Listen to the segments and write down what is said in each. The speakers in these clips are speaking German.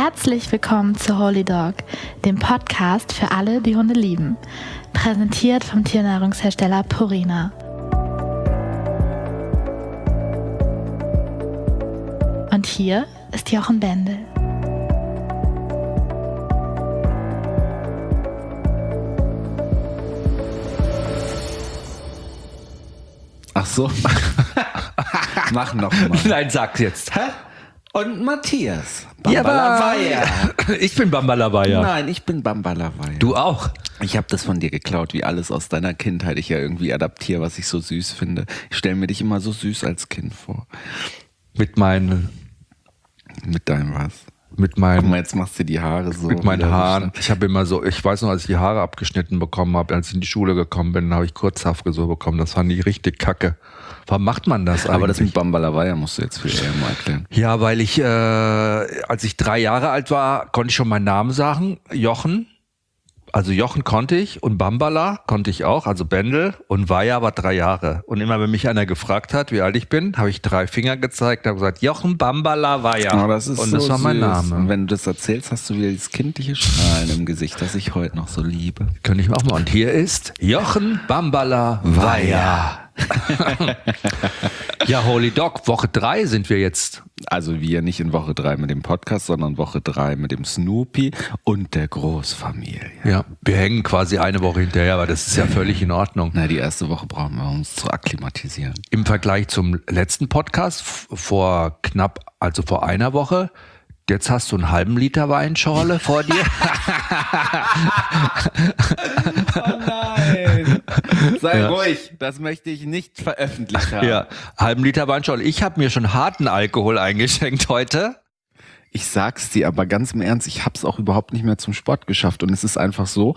Herzlich willkommen zu Holy Dog, dem Podcast für alle, die Hunde lieben. Präsentiert vom Tiernahrungshersteller Purina. Und hier ist Jochen Bendel. Ach so. Mach noch mal. Nein, sag's jetzt. Hä? Und Matthias. Bambalawaya. Ich bin Bambalawaya. Nein, ich bin Bambalawaya. Du auch? Ich habe das von dir geklaut, wie alles aus deiner Kindheit. Ich ja irgendwie adaptiere, was ich so süß finde. Ich stelle mir dich immer so süß als Kind vor. Mit deinem was? Guck mal, jetzt machst du die Haare so. Mit meinen Haaren. Ich habe immer so, ich weiß noch, als ich die Haare abgeschnitten bekommen habe, als ich in die Schule gekommen bin, habe ich Kurzhaarfrisur bekommen. Das fand ich richtig kacke. Warum macht man das eigentlich? Aber das mit Bambalawaya musst du jetzt viel eher mal erklären. Ja, weil ich, als ich 3 Jahre alt war, konnte ich schon meinen Namen sagen. Jochen. Also Jochen konnte ich und Bambala konnte ich auch, also Bendel, und Waya war 3 Jahre. Und immer wenn mich einer gefragt hat, wie alt ich bin, habe ich 3 Finger gezeigt und habe gesagt, Jochen Bambala Waya. Oh, das ist und so das war mein süß. Name. Und wenn du das erzählst, hast du wieder dieses kindliche Strahlen im Gesicht, das ich heute noch so liebe. Könnte ich auch mal. Und hier ist Jochen Bambala Waya. Ja, Holy Dog, Woche 3 sind wir jetzt. Also wir nicht in Woche 3 mit dem Podcast, sondern Woche 3 mit dem Snoopy und der Großfamilie. Ja, wir hängen quasi eine Woche hinterher, aber das ist ja völlig in Ordnung. Na, die erste Woche brauchen wir, um uns zu akklimatisieren. Im Vergleich zum letzten Podcast vor einer Woche, jetzt hast du einen halben Liter Weinschorle vor dir. Oh nein! Sei ruhig, das möchte ich nicht veröffentlicht haben. Ja, halben Liter Weinschorle. Ich habe mir schon harten Alkohol eingeschenkt heute. Ich sag's dir aber ganz im Ernst, ich hab's auch überhaupt nicht mehr zum Sport geschafft. Und es ist einfach so,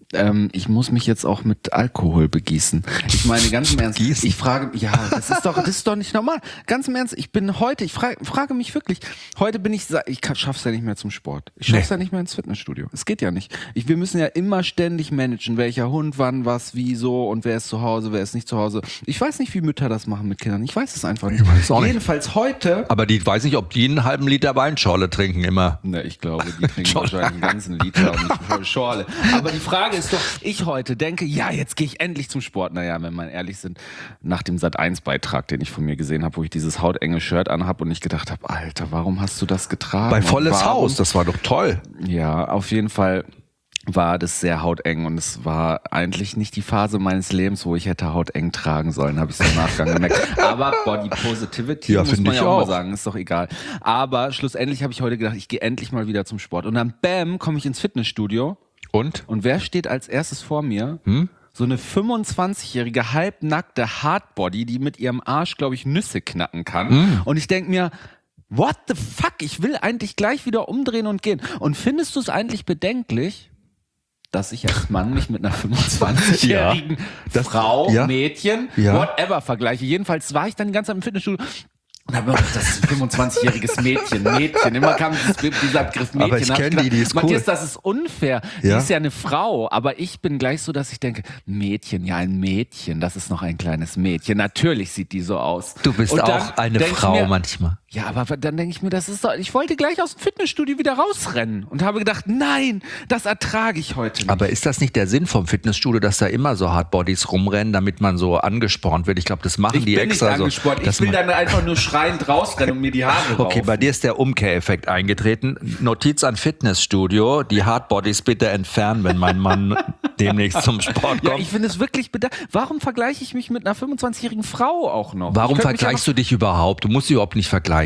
ich muss mich jetzt auch mit Alkohol begießen. Ich meine, ganz im Ernst, ich frage, ja, das ist doch nicht normal. Ganz im Ernst, ich frage mich wirklich, heute bin ich schaff's ja nicht mehr zum Sport. Ich schaff's ja nicht mehr ins Fitnessstudio. Es geht ja nicht. Wir müssen ja immer ständig managen, welcher Hund, wann, was, wie, so und wer ist zu Hause, wer ist nicht zu Hause. Ich weiß nicht, wie Mütter das machen mit Kindern. Ich weiß es einfach nicht. Ich weiß auch nicht. Jedenfalls heute. Aber die weiß nicht, ob die einen halben Liter Weinschorle trinken immer. Ne, ich glaube, die trinken wahrscheinlich einen ganzen Liter und nicht voll Schorle. Aber die Frage ist doch, ich heute denke, ja, jetzt gehe ich endlich zum Sport. Naja, wenn wir ehrlich sind, nach dem Sat.1-Beitrag, den ich von mir gesehen habe, wo ich dieses hautenge Shirt anhab und ich gedacht habe, Alter, warum hast du das getragen? Bei Volles Haus, das war doch toll. Ja, auf jeden Fall war das sehr hauteng und es war eigentlich nicht die Phase meines Lebens, wo ich hätte hauteng tragen sollen, habe ich so im Nachgang gemerkt. Aber Body Positivity, ja, muss man ja auch mal auch sagen, ist doch egal. Aber schlussendlich habe ich heute gedacht, ich gehe endlich mal wieder zum Sport. Und dann bam, komme ich ins Fitnessstudio. Und wer steht als erstes vor mir? So eine 25-jährige, halbnackte Hardbody, die mit ihrem Arsch, glaube ich, Nüsse knacken kann. Und ich denke mir, what the fuck? Ich will eigentlich gleich wieder umdrehen und gehen. Und findest du es eigentlich bedenklich, dass ich als Mann mich mit einer 25-jährigen Frau, Mädchen, whatever vergleiche? Jedenfalls war ich dann die ganze Zeit im Fitnessstudio. Und habe mir gedacht, das ist ein 25-jähriges Mädchen. Immer kam dieser Begriff Mädchen. Aber ich kenne die ist cool. Matthias, das ist unfair. Die ist ja eine Frau. Aber ich bin gleich so, dass ich denke, Mädchen, ja ein Mädchen, das ist noch ein kleines Mädchen. Natürlich sieht die so aus. Du bist auch eine Frau manchmal. Ja, aber dann denke ich mir, das ist doch, ich wollte gleich aus dem Fitnessstudio wieder rausrennen und habe gedacht, nein, das ertrage ich heute nicht. Aber ist das nicht der Sinn vom Fitnessstudio, dass da immer so Hardbodies rumrennen, damit man so angespornt wird? Ich glaube, das machen die extra so. Ich will dann einfach nur schreiend rausrennen und mir die Haare raufen. Okay, bei dir ist der Umkehreffekt eingetreten. Notiz an Fitnessstudio, die Hardbodies bitte entfernen, wenn mein Mann demnächst zum Sport kommt. Ja, ich finde es wirklich warum vergleiche ich mich mit einer 25-jährigen Frau auch noch? Warum vergleichst du dich überhaupt? Du musst dich überhaupt nicht vergleichen.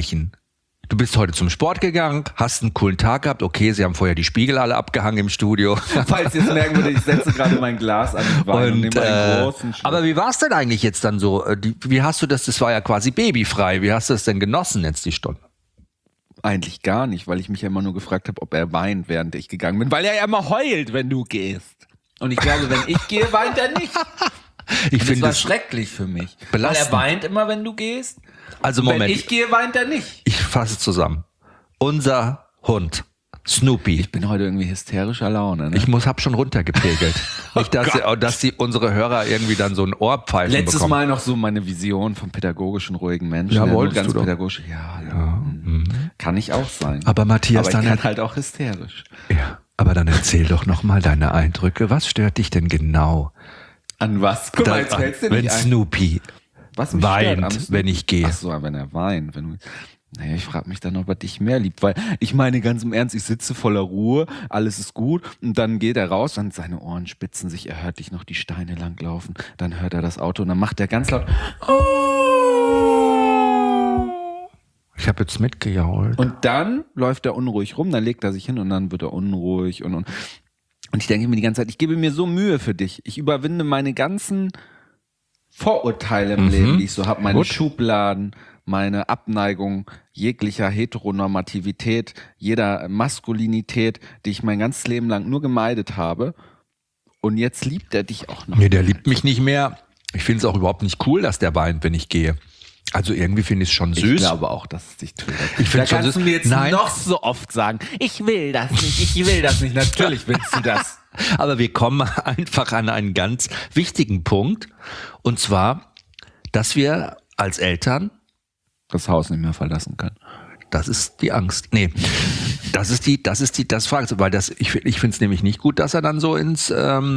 Du bist heute zum Sport gegangen, hast einen coolen Tag gehabt. Okay, sie haben vorher die Spiegel alle abgehangen im Studio. Falls ihr es merken würdet, ich setze gerade mein Glas an den Wein und nehme einen großen Schluck. Aber wie war es denn eigentlich jetzt dann so? Wie hast du das war ja quasi babyfrei. Wie hast du es denn genossen jetzt die Stunde? Eigentlich gar nicht, weil ich mich ja immer nur gefragt habe, ob er weint, während ich gegangen bin. Weil er ja immer heult, wenn du gehst. Und ich glaube, wenn ich gehe, weint er nicht. Ich finde das schrecklich für mich. Belastend. Weil er weint immer, wenn du gehst. Also Moment. Wenn ich gehe, weint er nicht. Ich fasse zusammen. Unser Hund, Snoopy. Ich bin heute irgendwie hysterischer Laune. Ne? Ich hab schon runtergepegelt. Nicht, dass die unsere Hörer irgendwie dann so ein Ohrpfeifen Letztes bekommen. Mal noch so meine Vision vom pädagogischen, ruhigen Menschen. Ja, wolltest ganz du doch. pädagogisch. Ja. Kann ich auch sein. Aber Matthias, aber ich kann halt auch hysterisch. Ja, aber dann erzähl doch nochmal deine Eindrücke. Was stört dich denn genau? An was? Guck mal, jetzt fällt's dir wenn nicht ein. Snoopy Was mich weint, stört, wenn ich gehe. Ach so, wenn er weint. Naja, ich frage mich dann, ob er dich mehr liebt, weil ich meine ganz im Ernst, ich sitze voller Ruhe, alles ist gut und dann geht er raus und seine Ohren spitzen sich, er hört dich noch die Steine langlaufen, dann hört er das Auto und dann macht er ganz laut Ich habe jetzt mitgejault. Und dann läuft er unruhig rum, dann legt er sich hin und dann wird er unruhig und ich denke mir die ganze Zeit, ich gebe mir so Mühe für dich. Ich überwinde meine ganzen Vorurteile im Leben, die ich so habe, meine Schubladen, meine Abneigung jeglicher Heteronormativität, jeder Maskulinität, die ich mein ganzes Leben lang nur gemeidet habe. Und jetzt liebt er dich auch noch. Nee, der liebt mich nicht mehr. Ich finde es auch überhaupt nicht cool, dass der weint, wenn ich gehe. Also irgendwie finde ich es schon süß. Ich glaube auch, dass es dich tötet. Ich finde da kannst du mir jetzt noch so oft sagen, ich will das nicht, ich will das nicht. Natürlich willst du das. Aber wir kommen einfach an einen ganz wichtigen Punkt. Und zwar, dass wir als Eltern das Haus nicht mehr verlassen können. Das ist die Angst. Nee, das fragst du, weil ich finde es nämlich nicht gut, dass er dann so ins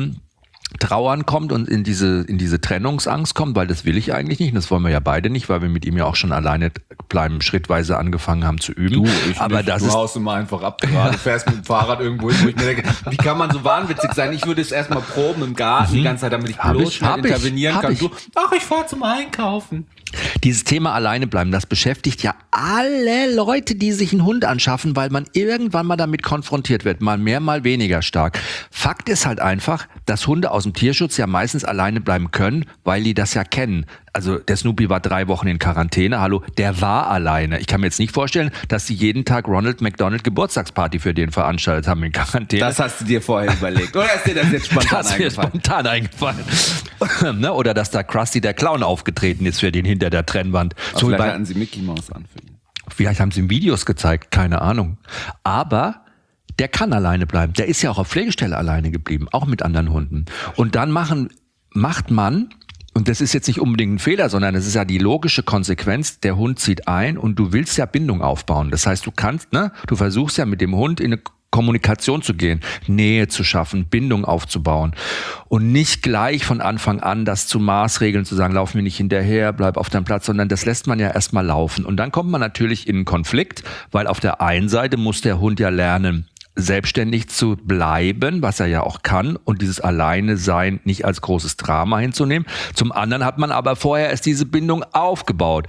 Trauern kommt und in diese Trennungsangst kommt, weil das will ich eigentlich nicht. Und das wollen wir ja beide nicht, weil wir mit ihm ja auch schon alleine bleiben, schrittweise angefangen haben zu üben. Du haust immer einfach ab gerade. Du fährst mit dem Fahrrad irgendwo hin, wo ich mir denke, wie kann man so wahnwitzig sein? Ich würde es erstmal proben im Garten die ganze Zeit, damit ich bloß schnell intervenieren kann. Ich fahre zum Einkaufen. Dieses Thema alleine bleiben, das beschäftigt ja alle Leute, die sich einen Hund anschaffen, weil man irgendwann mal damit konfrontiert wird, mal mehr, mal weniger stark. Fakt ist halt einfach, dass Hunde aus dem Tierschutz ja meistens alleine bleiben können, weil die das ja kennen. Also der Snoopy war 3 Wochen in Quarantäne, hallo, der war alleine. Ich kann mir jetzt nicht vorstellen, dass sie jeden Tag Ronald McDonald Geburtstagsparty für den veranstaltet haben in Quarantäne. Das hast du dir vorher überlegt. Oder ist dir das jetzt spontan eingefallen? Ne? Oder dass da Krusty der Clown aufgetreten ist für den hinter der Trennwand. So vielleicht hatten sie Mickey Mouse an für ihn. Vielleicht haben sie ihm Videos gezeigt, keine Ahnung. Aber der kann alleine bleiben. Der ist ja auch auf Pflegestelle alleine geblieben, auch mit anderen Hunden. Und dann macht man, und das ist jetzt nicht unbedingt ein Fehler, sondern es ist ja die logische Konsequenz, der Hund zieht ein und du willst ja Bindung aufbauen. Das heißt, du versuchst ja mit dem Hund in eine Kommunikation zu gehen, Nähe zu schaffen, Bindung aufzubauen und nicht gleich von Anfang an das zu maßregeln, zu sagen, lauf mir nicht hinterher, bleib auf deinem Platz, sondern das lässt man ja erstmal laufen. Und dann kommt man natürlich in einen Konflikt, weil auf der einen Seite muss der Hund ja lernen, selbstständig zu bleiben, was er ja auch kann, und dieses Alleine-Sein nicht als großes Drama hinzunehmen. Zum anderen hat man aber vorher erst diese Bindung aufgebaut.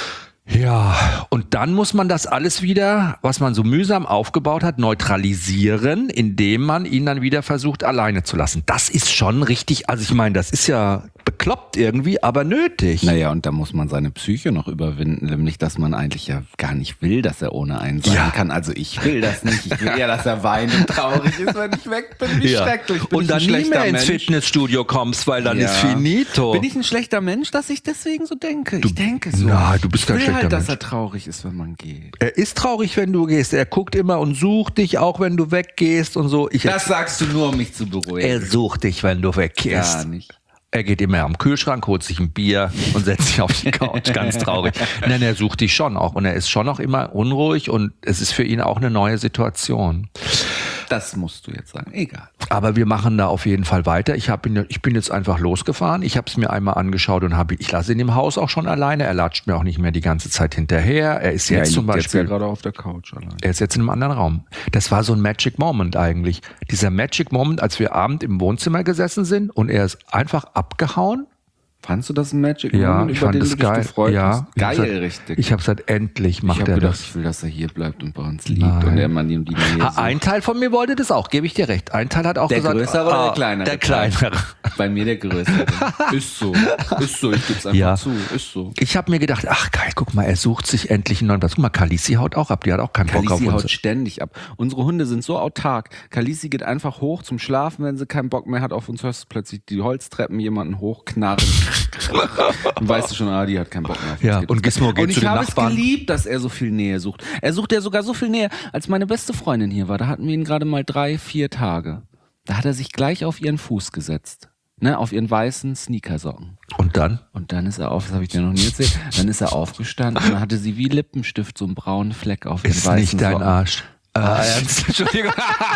Ja, und dann muss man das alles wieder, was man so mühsam aufgebaut hat, neutralisieren, indem man ihn dann wieder versucht, alleine zu lassen. Das ist schon richtig, also ich meine, das ist ja bekloppt irgendwie, aber nötig. Naja, und da muss man seine Psyche noch überwinden, nämlich, dass man eigentlich ja gar nicht will, dass er ohne einen sein kann. Also ich will das nicht, ich will ja, dass er weint und traurig ist, wenn ich weg bin, wie schrecklich. Und dann nie mehr ins Fitnessstudio kommst, weil dann ist finito. Bin ich ein schlechter Mensch, dass ich deswegen so denke? Ich denke so. Na, du bist kein schlechter Mensch. Dass er traurig ist, wenn man geht. Er ist traurig, wenn du gehst. Er guckt immer und sucht dich, auch wenn du weggehst und so. Das sagst du nur, um mich zu beruhigen. Er sucht dich, wenn du weggehst. Gar nicht. Er geht immer am Kühlschrank, holt sich ein Bier und setzt sich auf die Couch. Ganz traurig. Nein, er sucht dich schon auch. Und er ist schon auch immer unruhig und es ist für ihn auch eine neue Situation. Das musst du jetzt sagen. Egal. Aber wir machen da auf jeden Fall weiter. Ich bin jetzt einfach losgefahren. Ich habe es mir einmal angeschaut und ich lasse ihn im Haus auch schon alleine. Er latscht mir auch nicht mehr die ganze Zeit hinterher. Er ist jetzt zum Beispiel. Jetzt ja gerade auf der Couch allein. Er ist jetzt in einem anderen Raum. Das war so ein Magic Moment eigentlich. Dieser Magic Moment, als wir abend im Wohnzimmer gesessen sind und er ist einfach abgehauen. Fandst du das ein Magic Moment, ich fand das geil. Ja, geil, richtig. Ich habe gesagt, endlich macht er das. Ich will, dass er hier bleibt und bei uns liegt. Nein. Und er man ihm die Nähe sucht. Ein Teil von mir wollte das auch, gebe ich dir recht. Ein Teil hat auch gesagt, der größere oder der kleinere? Der kleinere. Bei mir der größere. Ist so, ich gebe es einfach zu, ist so. Ich habe mir gedacht, ach geil, guck mal, er sucht sich endlich einen neuen Platz. Guck mal, Khaleesi haut auch ab, die hat auch keinen Bock auf uns. Khaleesi haut ständig ab. Unsere Hunde sind so autark. Khaleesi geht einfach hoch zum Schlafen, wenn sie keinen Bock mehr hat auf uns, hörst du plötzlich die Holztreppen jemanden hochknarren. Dann weißt du schon, die hat keinen Bock mehr. Ja, und Gizmo geht zu den Nachbarn. Und ich habe es geliebt, dass er so viel Nähe sucht. Er sucht ja sogar so viel Nähe. Als meine beste Freundin hier war, da hatten wir ihn gerade mal 3-4 Tage. Da hat er sich gleich auf ihren Fuß gesetzt. ne, auf ihren weißen Sneakersocken. Und dann? Und dann ist er das habe ich dir noch nie erzählt, dann ist er aufgestanden und dann hatte sie wie Lippenstift so einen braunen Fleck auf den weißen Socken. Ist nicht dein Arsch. Ernst? Entschuldigung.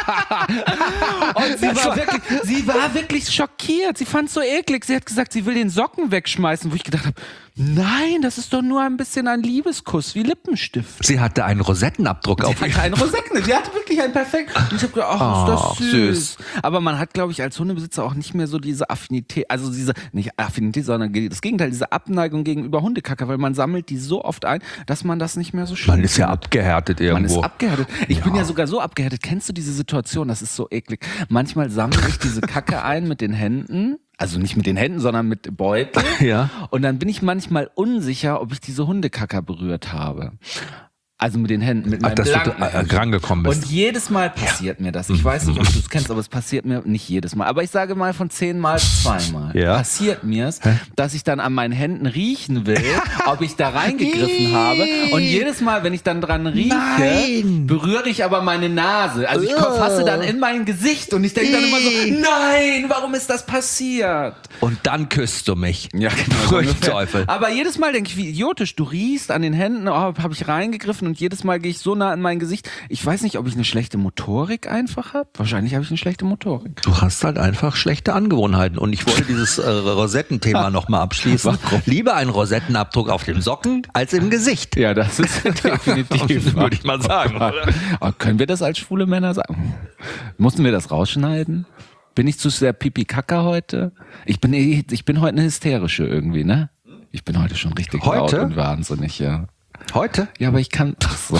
Und sie war wirklich schockiert. Sie fand es so eklig. Sie hat gesagt, sie will den Socken wegschmeißen, wo ich gedacht habe, nein, das ist doch nur ein bisschen ein Liebeskuss, wie Lippenstift. Sie hatte einen Rosettenabdruck auf ihr. Sie hatte wirklich einen perfekten. Und ich habe gedacht, ach, ist das süß. Aber man hat, glaube ich, als Hundebesitzer auch nicht mehr so diese Affinität, also nicht Affinität, sondern das Gegenteil, diese Abneigung gegenüber Hundekacker, weil man sammelt die so oft ein, dass man das nicht mehr so schön Man ist ja abgehärtet irgendwo. Man ist abgehärtet. Ich bin ja sogar so abgehärtet. Kennst du diese Situation? Das ist so eklig. Manchmal sammle ich diese Kacke ein mit den Händen. Also nicht mit den Händen, sondern mit Beutel. Ja. Und dann bin ich manchmal unsicher, ob ich diese Hundekacker berührt habe. Also mit den Händen, mit meinem dass blanken du rangekommen bist. Und jedes Mal passiert mir das. Ich weiß nicht, ob du es kennst, aber es passiert mir nicht jedes Mal. Aber ich sage mal von 10 Mal 2 Mal. Ja. Passiert mir es, dass ich dann an meinen Händen riechen will, ob ich da reingegriffen habe. Und jedes Mal, wenn ich dann dran rieche, berühre ich aber meine Nase. Also ich fasse dann in mein Gesicht und ich denke dann immer so, nein, warum ist das passiert? Und dann küsst du mich. Ja, genau. Teufel. Aber jedes Mal denke ich, wie idiotisch, du riechst an den Händen, habe ich reingegriffen und jedes Mal gehe ich so nah in mein Gesicht. Ich weiß nicht, ob ich eine schlechte Motorik einfach habe. Wahrscheinlich habe ich eine schlechte Motorik. Du hast halt einfach schlechte Angewohnheiten. Und ich wollte dieses Rosettenthema nochmal abschließen. Warum? Lieber einen Rosettenabdruck auf dem Socken als im Gesicht. Ja, das ist definitiv. Würde ich mal sagen. Aber können wir das als schwule Männer sagen? Mussten wir das rausschneiden? Bin ich zu sehr Pipi-Kaka heute? Ich bin heute eine hysterische irgendwie, ne? Ich bin heute schon richtig laut und wahnsinnig, ja. Heute? Ja, aber ich kann. Ach so.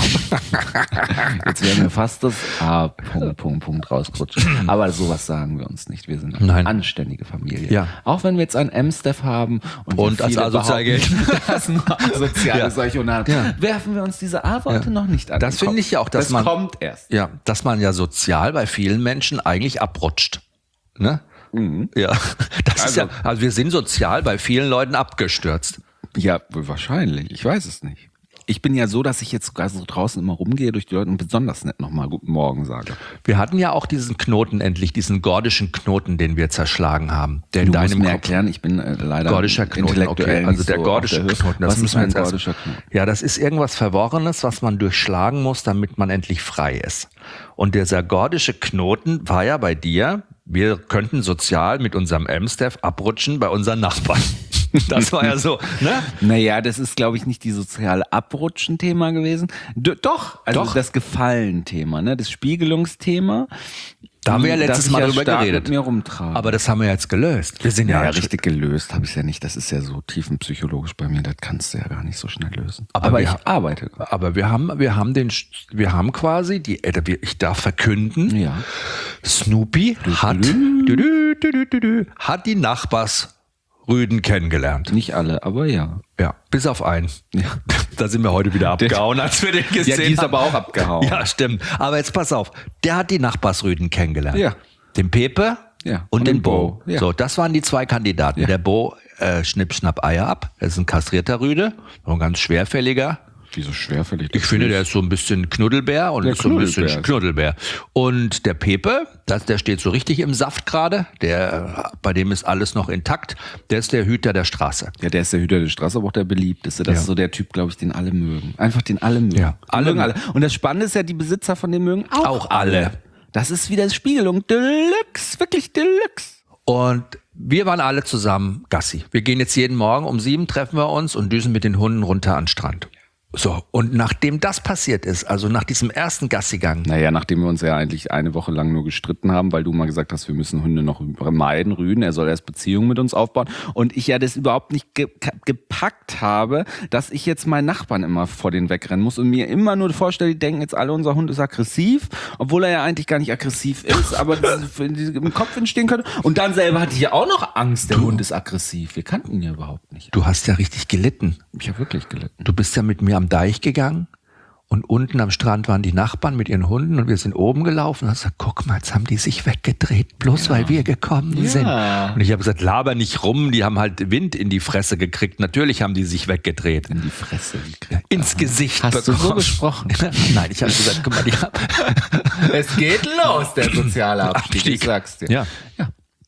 Jetzt wäre mir fast das Punkt rausgerutscht. Aber sowas sagen wir uns nicht. Wir sind eine anständige Familie. Ja. Auch wenn wir jetzt einen M-Staff haben und als asozial gelten. Das nur asoziale solche und werfen wir uns diese A-Worte noch nicht an. Das finde ich ja auch, dass das kommt erst. Ja, dass man ja sozial bei vielen Menschen eigentlich abrutscht. Ne? Mhm. Ja. Also wir sind sozial bei vielen Leuten abgestürzt. Ja, wahrscheinlich. Ich weiß es nicht. Ich bin ja so, dass ich jetzt sogar so draußen immer rumgehe durch die Leute und besonders nett nochmal Guten Morgen sage. Wir hatten ja auch diesen Knoten endlich, diesen gordischen Knoten, den wir zerschlagen haben. Der du in deinem musst mir Kopf erklären, ich bin leider gordischer Knoten, okay. Also der gordische Knoten. Was ist ein gordischer Knoten? Ja, das ist irgendwas Verworrenes, was man durchschlagen muss, damit man endlich frei ist. Und dieser gordische Knoten war ja bei dir, wir könnten sozial mit unserem M-Staff abrutschen bei unseren Nachbarn. Das war ja so, ne? Naja, das ist, glaube ich, nicht die soziale Abrutschen-Thema gewesen. Doch, das Gefallen-Thema, ne? Das Spiegelungsthema. Da haben wir ja letztes Mal drüber geredet. Mit mir rumtragen. Aber das haben wir jetzt gelöst. Wir sind ja richtig gelöst, habe ich es ja nicht. Das ist ja so tiefenpsychologisch bei mir, das kannst du ja gar nicht so schnell lösen. Aber ich arbeite. Aber wir haben quasi ich darf verkünden, ja. Snoopy hat die Nachbarsrüden kennengelernt. Nicht alle, aber ja. Ja, bis auf einen. Ja. Da sind wir heute wieder abgehauen, als wir den gesehen haben. Ja, die ist aber auch abgehauen. Ja, stimmt. Aber jetzt pass auf, der hat die Nachbarsrüden kennengelernt. Ja. Den Pepe und den Bo. Ja. So, das waren die 2 Kandidaten. Ja. Der Bo schnipp, schnapp, Eier ab. Das ist ein kastrierter Rüde, ein ganz schwerfälliger. Wieso schwerfällig? Ich finde, der ist so ein bisschen Knuddelbär und ist so ein bisschen Knuddelbär. Und der Pepe, der steht so richtig im Saft gerade. Bei dem ist alles noch intakt. Der ist der Hüter der Straße. Ja, der ist der Hüter der Straße, aber auch der beliebteste. Das ist so der Typ, glaube ich, den alle mögen. Einfach den alle mögen. Ja, alle mögen alle. Und das Spannende ist ja, die Besitzer von dem mögen auch alle. Das ist wieder Spiegelung Deluxe, wirklich Deluxe. Und wir waren alle zusammen Gassi. Wir gehen jetzt jeden Morgen um 7, treffen wir uns und düsen mit den Hunden runter an den Strand. So, und nachdem das passiert ist, also nach diesem ersten Gassigang. Naja, nachdem wir uns ja eigentlich eine Woche lang nur gestritten haben, weil du mal gesagt hast, wir müssen Hunde noch meiden, Rüden, er soll erst Beziehungen mit uns aufbauen. Und ich ja das überhaupt nicht gepackt habe, dass ich jetzt meinen Nachbarn immer vor den wegrennen muss und mir immer nur vorstelle, die denken jetzt alle, unser Hund ist aggressiv, obwohl er ja eigentlich gar nicht aggressiv ist, aber im Kopf entstehen könnte. Und dann selber hatte ich ja auch noch Angst, der Hund ist aggressiv. Wir kannten ihn ja überhaupt nicht. Du hast ja richtig gelitten. Ich habe wirklich gelitten. Du bist ja mit mir am Deich gegangen und unten am Strand waren die Nachbarn mit ihren Hunden und wir sind oben gelaufen und hast gesagt, guck mal, jetzt haben die sich weggedreht, bloß weil wir gekommen sind. Und ich habe gesagt, laber nicht rum, die haben halt Wind in die Fresse gekriegt. Natürlich haben die sich weggedreht. In die Fresse gekriegt. Ins Gesicht Hast bekommen. Du so gesprochen? Nein, ich habe gesagt, guck mal, die haben... Es geht los, der soziale Abstieg. Ich sag's dir. Ja.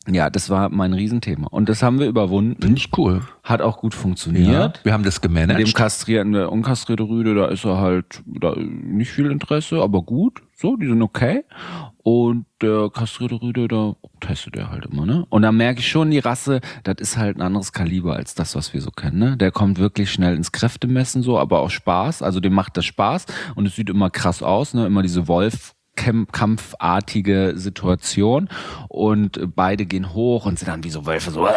Ja, das war mein Riesenthema. Und das haben wir überwunden. Finde ich cool. Hat auch gut funktioniert. Wir haben das gemanagt. Mit dem kastrierten, der unkastrierte Rüde, da ist er halt da nicht viel Interesse, aber gut. So, die sind okay. Und der kastrierte Rüde, da testet er halt immer, ne? Und da merke ich schon, die Rasse, das ist halt ein anderes Kaliber als das, was wir so kennen, ne? Der kommt wirklich schnell ins Kräftemessen so, aber auch Spaß. Also dem macht das Spaß und es sieht immer krass aus, ne? Immer diese kampfartige Situation und beide gehen hoch und sind dann wie so Wölfe so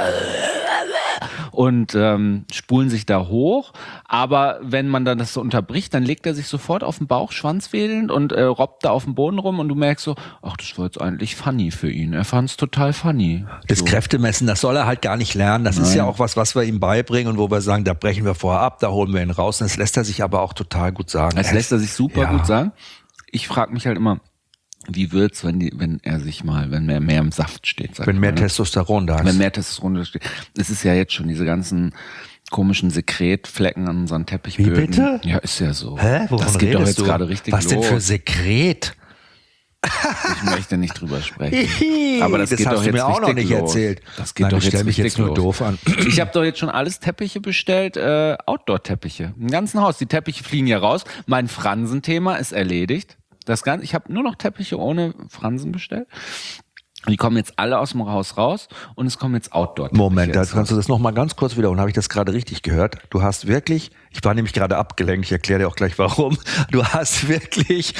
und spulen sich da hoch, aber wenn man dann das so unterbricht, dann legt er sich sofort auf den Bauch, schwanzwedelnd und robbt da auf dem Boden rum und du merkst so, ach, das war jetzt eigentlich funny für ihn. Er fand es total funny. Das Kräftemessen, das soll er halt gar nicht lernen. Das ist ja auch was wir ihm beibringen und wo wir sagen, da brechen wir vorher ab, da holen wir ihn raus. Und das lässt er sich aber auch total gut sagen. Das lässt er sich super gut sagen. Ich frage mich halt immer, wie wird's, wenn er mehr im Saft steht? Wenn mehr Testosteron da ist. Wenn mehr Testosteron da steht. Es ist ja jetzt schon diese ganzen komischen Sekretflecken an unseren Teppichböden. Wie bitte? Ja, ist ja so. Hä? Wovon das geht doch redest jetzt du? gerade richtig Was los. denn für Sekret? Ich möchte nicht drüber sprechen. Aber das geht hast doch du jetzt mir auch noch richtig nicht los. erzählt. Das geht Nein, doch ich stell mich jetzt nur los. doof an. Ich habe doch jetzt schon alles Teppiche bestellt, Outdoor-Teppiche. Im ganzen Haus. Die Teppiche fliegen hier raus. Mein Fransenthema ist erledigt. Ich habe nur noch Teppiche ohne Fransen bestellt. Die kommen jetzt alle aus dem Haus raus und es kommen jetzt Outdoor-Teppiche. Moment, da kannst du das noch mal ganz kurz wiederholen. Habe ich das gerade richtig gehört? Du hast wirklich, ich war nämlich gerade abgelenkt, ich erkläre dir auch gleich warum. Du hast wirklich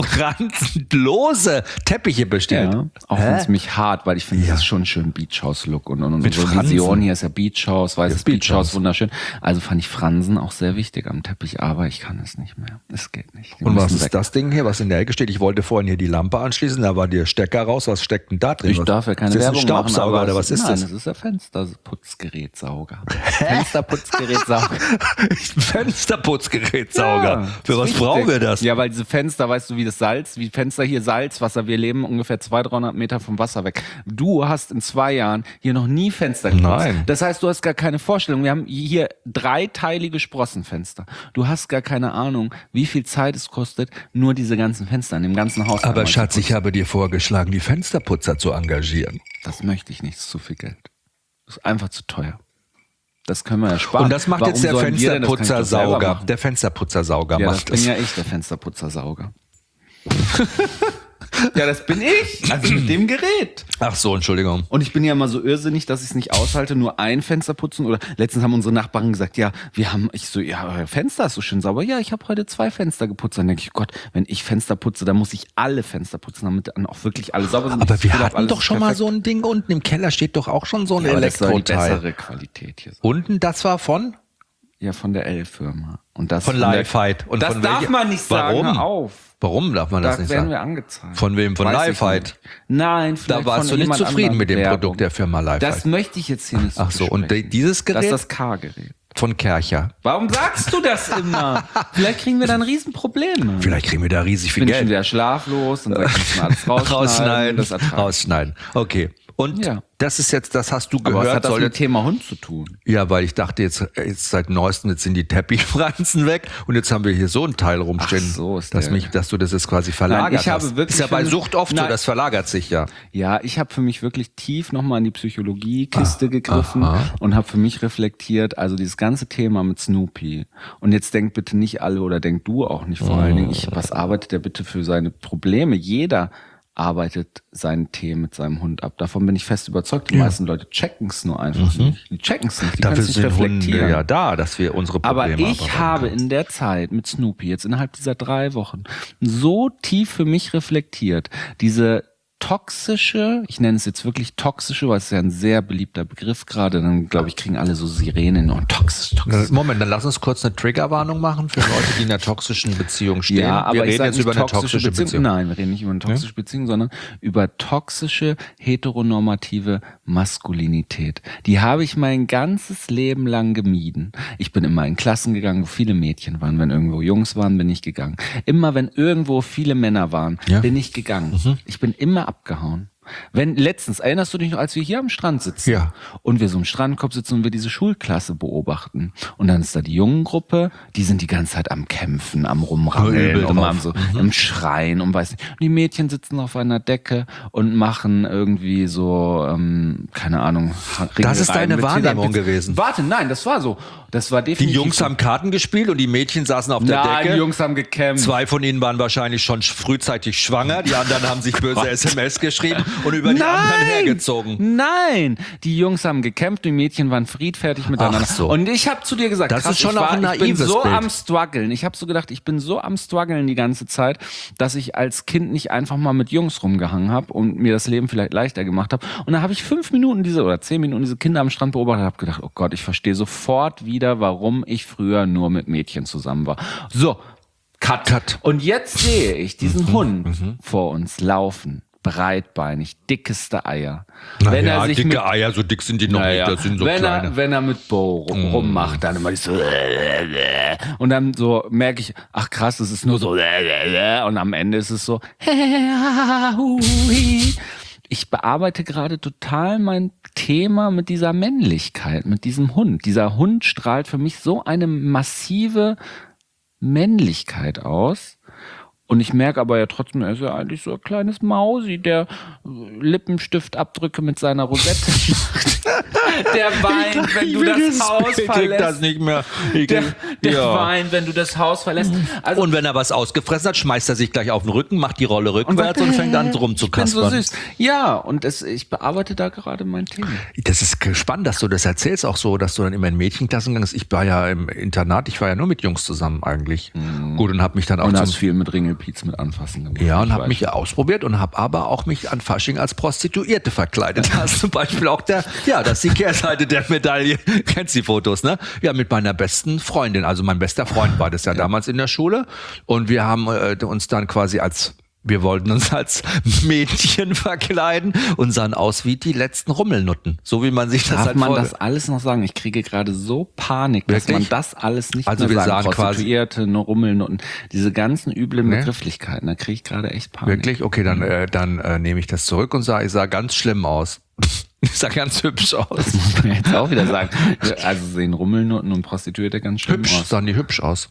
fransenlose Teppiche bestellt. Ja, auch wenn es mich hart, weil ich finde, das ist schon schön Beach-House-Look und unsere Fransen. Vision hier ist ja Beach-House, weißes Ja, Beach-House, wunderschön. Also fand ich Fransen auch sehr wichtig am Teppich, aber ich kann es nicht mehr. Es geht nicht. Die Und was müssen ist weg. das Ding hier, was in der Ecke steht? Ich wollte vorhin hier die Lampe anschließen, da war der Stecker raus. Was steckt denn da drin? Ich darf ja keine ist das Werbung ein Staubsauger machen, oder was ist nein, das? das ist der Fensterputzgerätsauger. Fensterputzgerätsauger. Fensterputzgerätsauger. Ja, Für ist was wichtig. brauchen wir das? Ja, weil diese Fenster, weißt du, wie das Salz, wie Fenster hier Salzwasser, wir leben ungefähr 200-300 Meter vom Wasser weg. Du hast in 2 Jahren hier noch nie Fenster geputzt. Nein. Das heißt, du hast gar keine Vorstellung. Wir haben hier 3-teilige Sprossenfenster. Du hast gar keine Ahnung, wie viel Zeit es kostet, nur diese ganzen Fenster in dem ganzen Haus. Aber einmal zu Schatz, ich putzen. habe dir vorgeschlagen, die Fensterputzer zu engagieren. Das möchte ich nicht, das ist zu viel Geld. Das ist einfach zu teuer. Das können wir ja sparen. Und das macht Warum jetzt der sollen wir denn? Das kann ich doch selber Fensterputzersauger. machen. Der Fensterputzersauger Ja, das macht bin das. ja ich, der Fensterputzersauger. Ja, das bin ich. Also mit dem Gerät. Ach so, Entschuldigung. Und ich bin ja immer so irrsinnig, dass ich es nicht aushalte, nur ein Fenster putzen. Oder letztens haben unsere Nachbarn gesagt, ja, euer Fenster ist so schön sauber. Ja, ich habe heute 2 Fenster geputzt. Dann denke ich, Gott, wenn ich Fenster putze, dann muss ich alle Fenster putzen, damit dann auch wirklich alle sauber sind. Aber Ich wir finde, hatten alles doch ist schon mal perfekt. so ein Ding unten. Im Keller steht doch auch schon so ein Ja, aber das soll die Elektroteil. bessere Qualität hier sein. Unten, das war von? Ja, von der L-Firma. Und das Von Lifehide. Und das von darf welcher- man nicht sagen. Warum? Hör auf. Warum darf man das Da nicht werden sagen? wir angezeigt. Von wem? Von Weiß ich Lifehide? nicht. Nein, Da vielleicht warst von du nicht jemand zufrieden anderem mit dem Werbung. Produkt der Firma Lifehide. Das möchte ich jetzt hier nicht so Ach so, und besprechen. dieses Das Gerät? ist das K-Gerät. Von Kercher. Warum sagst du das immer? Vielleicht kriegen wir dann Riesenprobleme. Vielleicht kriegen wir da riesig viel bin ich schon Geld. wieder schlaflos und sag, ich muss mal alles rausschneiden. Das ertrage ich. Rausschneiden. Okay. Und Ja. das ist jetzt, das hast du Aber gehört. was hat das soll mit jetzt, Thema Hund zu tun? ja, weil ich dachte jetzt seit neuestem, jetzt sind die Teppichpflanzen weg und jetzt haben wir hier so ein Teil rumstehen, Ach so, ist dass der- dass du das jetzt quasi verlagert Nein, ich habe hast. wirklich ist ja bei für mich- Sucht oft so, Nein. das verlagert sich ja. Ja, ich habe für mich wirklich tief nochmal in die Psychologiekiste gegriffen und habe für mich reflektiert, also dieses ganze Thema mit Snoopy. Und jetzt denkt bitte nicht alle oder denk du auch nicht vor allen Dingen, was arbeitet der bitte für seine Probleme? Jeder arbeitet seinen Tee mit seinem Hund ab. Davon bin ich fest überzeugt. Die meisten Leute checken es nur einfach nicht. Die checken es nicht. Die können Dafür es nicht sind reflektieren. Hunde ja da, dass wir unsere Aber Probleme ich abarbeiten habe können. in der Zeit mit Snoopy jetzt innerhalb dieser 3 Wochen so tief für mich reflektiert, diese toxische, ich nenne es jetzt wirklich toxische, weil es ist ja ein sehr beliebter Begriff gerade, dann glaube ich, kriegen alle so Sirenen und toxisch. Moment, dann lass uns kurz eine Triggerwarnung machen für Leute, die in einer toxischen Beziehung stehen. Ja, aber wir ich reden sag jetzt nicht über eine toxische Beziehung. Nein, wir reden nicht über eine toxische Beziehung, sondern über toxische heteronormative Maskulinität. Die habe ich mein ganzes Leben lang gemieden. Ich bin immer in Klassen gegangen, wo viele Mädchen waren. Wenn irgendwo Jungs waren, bin ich gegangen. Immer wenn irgendwo viele Männer waren, Ja. bin ich gegangen. Ich bin immer abgehauen. Letztens, erinnerst du dich noch, als wir hier am Strand sitzen? Ja. Und wir so im Strandkorb sitzen und wir diese Schulklasse beobachten. Und dann ist da die Jungengruppe, die sind die ganze Zeit am Kämpfen, am Rumrammeln, am Schreien und weiß nicht. Und die Mädchen sitzen auf einer Decke und machen irgendwie so, keine Ahnung. Das ist deine Wahrnehmung gewesen. Warte, nein, das war so. Das war definitiv. Die Jungs haben Karten gespielt und die Mädchen saßen auf der Decke. Die Jungs haben gekämpft. 2 von ihnen waren wahrscheinlich schon frühzeitig schwanger, die anderen haben sich böse SMS geschrieben und über die anderen hergezogen. Nein, die Jungs haben gekämpft, die Mädchen waren friedfertig miteinander. Ach so. Und ich habe zu dir gesagt, das ist schon auch ein naives ich bin so Bild. am struggeln. Ich habe so gedacht, ich bin so am struggeln die ganze Zeit, dass ich als Kind nicht einfach mal mit Jungs rumgehangen habe und mir das Leben vielleicht leichter gemacht habe. Und da habe ich 5 Minuten 10 Minuten diese Kinder am Strand beobachtet und habe gedacht, oh Gott, ich verstehe sofort wieder, warum ich früher nur mit Mädchen zusammen war. So, Cut. Und jetzt sehe ich diesen Hund vor uns laufen. Breitbeinig, dickeste Eier. Wenn er sich dicke Eier, so dick sind die noch nicht, das sind so kleine. Wenn er mit Bo rummacht, dann immer so und dann so merke ich, ach krass, das ist nur so und am Ende ist es so ich bearbeite gerade total mein Thema mit dieser Männlichkeit, mit diesem Hund. Dieser Hund strahlt für mich so eine massive Männlichkeit aus. Und ich merke aber ja trotzdem, er ist ja eigentlich so ein kleines Mausi, der Lippenstiftabdrücke mit seiner Rosette macht. Der weint, wenn du das Haus verlässt. Das nicht mehr. Der weint, wenn du das Haus verlässt. Also, und wenn er was ausgefressen hat, schmeißt er sich gleich auf den Rücken, macht die Rolle rückwärts und fängt an rumzukaspern. Ich bin so süß. Ja, und ich bearbeite da gerade mein Thema. Das ist spannend, dass du das erzählst, auch so, dass du dann immer in Mädchenklassen gingst. Ich war ja im Internat, ich war ja nur mit Jungs zusammen eigentlich. Gut, und habe mich dann auch... Und hast viel mit Ringelpiez mit anfassen gemacht. Ja, und habe mich ausprobiert und habe aber auch mich an Fasching als Prostituierte verkleidet. Das ist zum Beispiel auch das ist die Kehrseite der Medaille. Kennst die Fotos, ne? Ja, mit meiner besten Freundin. Also mein bester Freund war das ja damals in der Schule. Und wir haben uns dann quasi wir wollten uns als Mädchen verkleiden und sahen aus wie die letzten Rummelnutten. So wie man sich das Darf man das alles noch sagen? Ich kriege gerade so Panik, dass man das alles nicht mehr wir sagen. Sagen Prostituierte, Rummelnutten, diese ganzen üblen Begrifflichkeiten, da kriege ich gerade echt Panik. Wirklich? Okay, dann nehme ich das zurück und sage, ich sah ganz schlimm aus. Ich sah ganz hübsch aus. Das muss man jetzt auch wieder sagen. Also sehen Rummelnutten und Prostituierte ganz schlimm aus. Sahen die hübsch aus?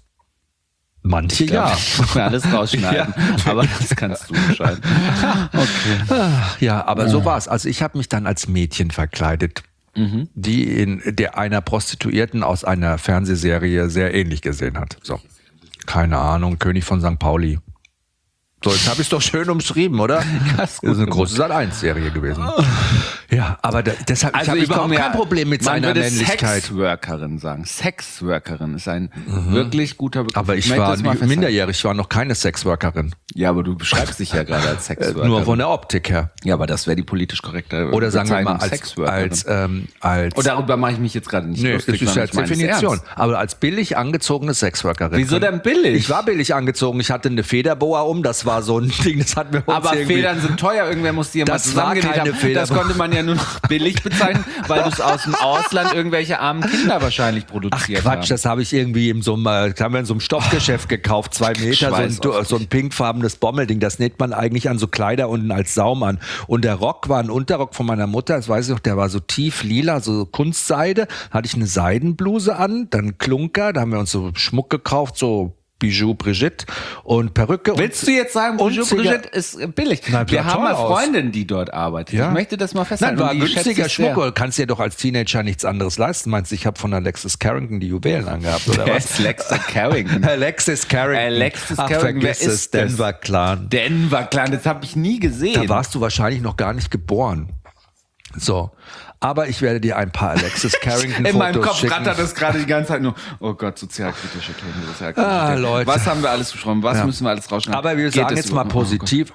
Manche ja. Ich kann alles rausschneiden, aber das kannst du entscheiden. Okay. Ja, aber so war's. Also ich habe mich dann als Mädchen verkleidet, die in der einer Prostituierten aus einer Fernsehserie sehr ähnlich gesehen hat. So, keine Ahnung, König von St. Pauli. So, jetzt habe ich es doch schön umschrieben, oder? Ja, das ist eine große Sat.1-Serie gewesen. Ja, aber deshalb, ich habe überhaupt kein Problem mit seiner Männlichkeit. Sexworkerin sagen. Sexworkerin ist ein wirklich guter Begriff. Aber ich war minderjährig, ich war noch keine Sexworkerin. Ja, aber du beschreibst dich ja gerade als Sexworkerin. Nur von der Optik her. Ja, aber das wäre die politisch korrekte oder sagen wir mal als und darüber mache ich mich jetzt gerade nicht lustig. Das ist jetzt Definition. Aber als billig angezogene Sexworkerin. Wieso denn billig? Ich war billig angezogen. Ich hatte eine Federboa um. Das war so ein Ding, das hat mir aber Federn sind teuer. Irgendwer muss die ja mal zusammengenäht haben. Das konnte man ja nur noch billig bezeichnen, weil du es aus dem Ausland irgendwelche armen Kinder wahrscheinlich produziert hast. Ach Quatsch, das habe ich irgendwie in so einem Stoffgeschäft gekauft. 2 Meter, so ein pinkfarbenes Bommelding. Das näht man eigentlich an so Kleider unten als Saum an. Und der Rock war ein Unterrock von meiner Mutter, das weiß ich noch, der war so tief lila, so Kunstseide. Hatte ich eine Seidenbluse an, dann Klunker, da haben wir uns so Schmuck gekauft, so Bijou Brigitte und Perücke. Willst du jetzt sagen, Bijou Brigitte ist billig? Nein, wir haben eine Freundin, die dort arbeitet. Ja? Ich möchte das mal festhalten. Nein, war günstiger Schmuck. Du kannst dir doch als Teenager nichts anderes leisten. Meinst du, ich habe von Alexis Carrington die Juwelen angehabt, oder was? Alexis Carrington. Alexis Carrington. Wer ist das? Denver Clan. Denver Clan, das habe ich nie gesehen. Da warst du wahrscheinlich noch gar nicht geboren. So. Aber ich werde dir ein paar Alexis Carrington Fotos in meinem Kopf schicken. rattert das gerade die ganze Zeit nur. Oh Gott, sozialkritische Themen. Leute. Was haben wir alles besprochen? Was müssen wir alles rausschneiden? Aber wir sagen jetzt mal positiv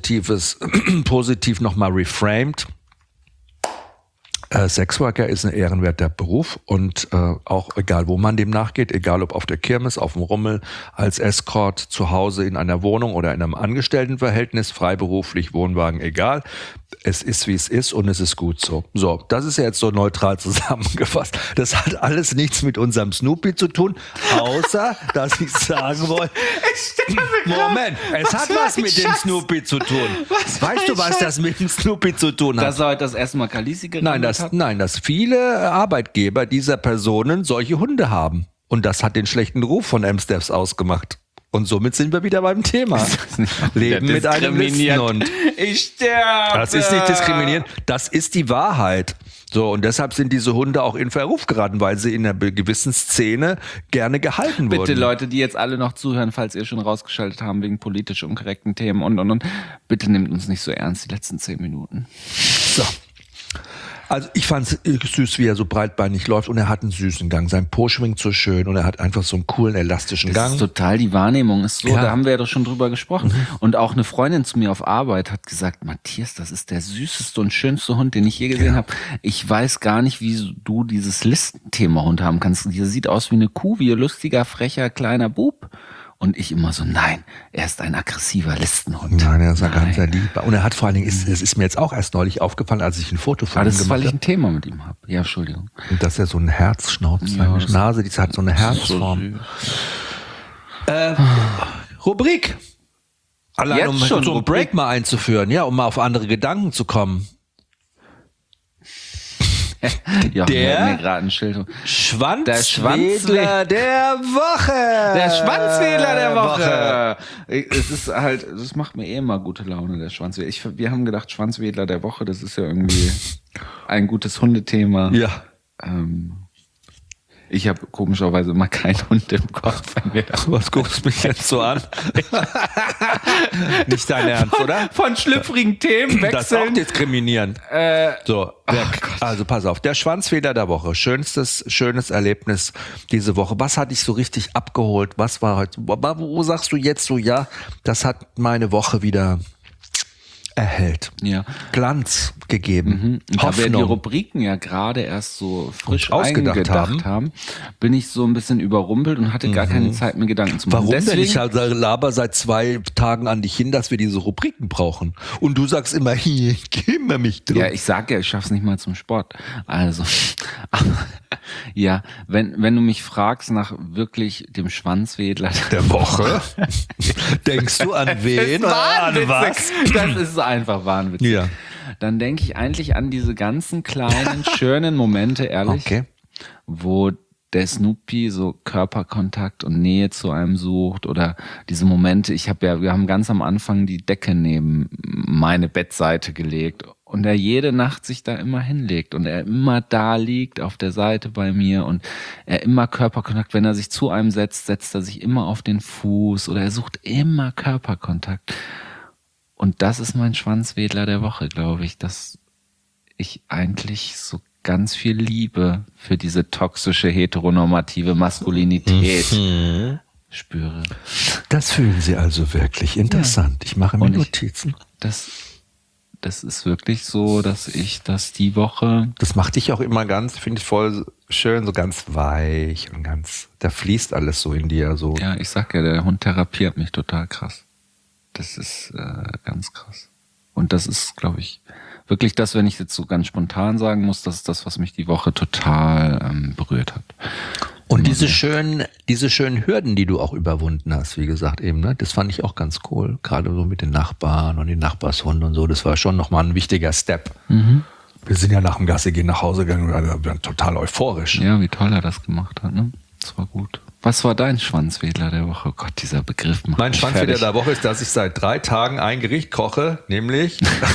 nochmal reframed. Sexworker ist ein ehrenwerter Beruf und auch egal, wo man dem nachgeht, egal ob auf der Kirmes, auf dem Rummel, als Escort, zu Hause in einer Wohnung oder in einem Angestelltenverhältnis, freiberuflich, Wohnwagen, egal. Es ist, wie es ist und es ist gut so. So, das ist ja jetzt so neutral zusammengefasst. Das hat alles nichts mit unserem Snoopy zu tun, außer, dass ich sagen wollte, Moment, es hat was mit dem Snoopy zu tun. Weißt du, was das mit dem Snoopy zu tun hat? Dass er heute das erste Mal Kalisi gerannt hat? Nein, dass viele Arbeitgeber dieser Personen solche Hunde haben. Und das hat den schlechten Ruf von Amstaffs ausgemacht. Und somit sind wir wieder beim Thema. Leben mit einem Listenhund. Ich sterbe. Das ist nicht diskriminierend, das ist die Wahrheit. So, und deshalb sind diese Hunde auch in Verruf geraten, weil sie in einer gewissen Szene gerne gehalten wurden. Bitte Leute, die jetzt alle noch zuhören, falls ihr schon rausgeschaltet haben wegen politisch unkorrekten Themen und. Bitte nehmt uns nicht so ernst die letzten 10 Minuten. So. Also ich fand es süß, wie er so breitbeinig läuft und er hat einen süßen Gang. Sein Po schwingt so schön und er hat einfach so einen coolen, elastischen Gang. Das ist total, die Wahrnehmung ist so, Ja. da haben wir ja doch schon drüber gesprochen. Und auch eine Freundin zu mir auf Arbeit hat gesagt, Matthias, das ist der süßeste und schönste Hund, den ich je gesehen habe. Ich weiß gar nicht, wie du dieses Listenthema Hund haben kannst. Der sieht aus wie eine Kuh, wie ein lustiger, frecher, kleiner Bub. Und ich immer so, nein, er ist ein aggressiver Listenhund. Nein, er ist ein ganz lieb. Und er hat vor allen Dingen, es ist mir jetzt auch erst neulich aufgefallen, als ich ein Foto von Aber ihm das ist, gemacht weil ich habe. ein Thema mit ihm habe. Ja, Entschuldigung. Und dass er so ein Herz schnauzt, Ja, seine das- Nase, die hat so eine Herzform. Rubrik. Allein Jetzt um schon so einen Rubrik? Break mal einzuführen, ja, um mal auf andere Gedanken zu kommen. Ja, Der mir gerade ein Schild. Schwanzwedler der Woche. Der Schwanzwedler der Woche. Es ist halt, das macht mir immer gute Laune, der Schwanzwedler. Wir haben gedacht, Schwanzwedler der Woche, das ist ja irgendwie ein gutes Hundethema. Ja. Ich habe komischerweise immer keinen Hund im Kopf. Wenn wir Was guckst du mich jetzt so an? Nicht dein Ernst, oder? von schlüpfrigen Themen Das ist auch wechseln. diskriminierend. So, also pass auf, der Schwanzfehler der Woche. Schönes Erlebnis diese Woche. Was hat dich so richtig abgeholt? Was war heute? Wo sagst du jetzt so, ja, das hat meine Woche wieder erhellt. Ja. Glanz gegeben. Da wir die Hoffnung. Rubriken ja gerade erst so frisch ausgedacht eingedacht haben, bin ich so ein bisschen überrumpelt und hatte gar keine Zeit, mir Gedanken zu machen. Warum denn? Ich laber seit 2 Tagen an dich hin, dass wir diese Rubriken brauchen. Und du sagst immer, hier, ich kümmere mich drum. Ja, ich sag ja, ich schaff's nicht mal zum Sport. Also, aber, ja, wenn du mich fragst nach wirklich dem Schwanzwedler der Woche. Denkst du an wen? An was? Das ist einfach wahnwitzig. Ja. Dann denke ich eigentlich an diese ganzen kleinen, schönen Momente, ehrlich, Okay. wo der Snoopy so Körperkontakt und Nähe zu einem sucht oder diese Momente, wir haben ganz am Anfang die Decke neben meine Bettseite gelegt und er jede Nacht sich da immer hinlegt und er immer da liegt auf der Seite bei mir und er immer Körperkontakt, wenn er sich zu einem setzt, setzt er sich immer auf den Fuß oder er sucht immer Körperkontakt. Und das ist mein Schwanzwedler der Woche, glaube ich, dass ich eigentlich so ganz viel Liebe für diese toxische heteronormative Maskulinität spüre. Das fühlen Sie also wirklich interessant. Ich mache mir Und Notizen. Das ist wirklich so, dass ich das die Woche... Das macht dich auch immer ganz, finde ich voll schön, so ganz weich und da fließt alles so in dir. So. Ja, ich sag ja, der Hund therapiert mich total krass. Das ist ganz krass. Und das ist, glaube ich, wirklich das, wenn ich jetzt so ganz spontan sagen muss, das ist das, was mich die Woche total berührt hat. Und diese schönen Hürden, die du auch überwunden hast, wie gesagt eben, ne, das fand ich auch ganz cool. Gerade so mit den Nachbarn und den Nachbarshunden und so, das war schon nochmal ein wichtiger Step. Wir sind ja nach dem Gassi gehen nach Hause gegangen und wir waren total euphorisch. Ja, wie toll er das gemacht hat, ne? Das war gut. Was war dein Schwanzwedler der Woche? Oh Gott, dieser Begriff macht Mein mich Schwanzfehler fertig. der Woche ist, dass ich seit 3 Tagen ein Gericht koche, nämlich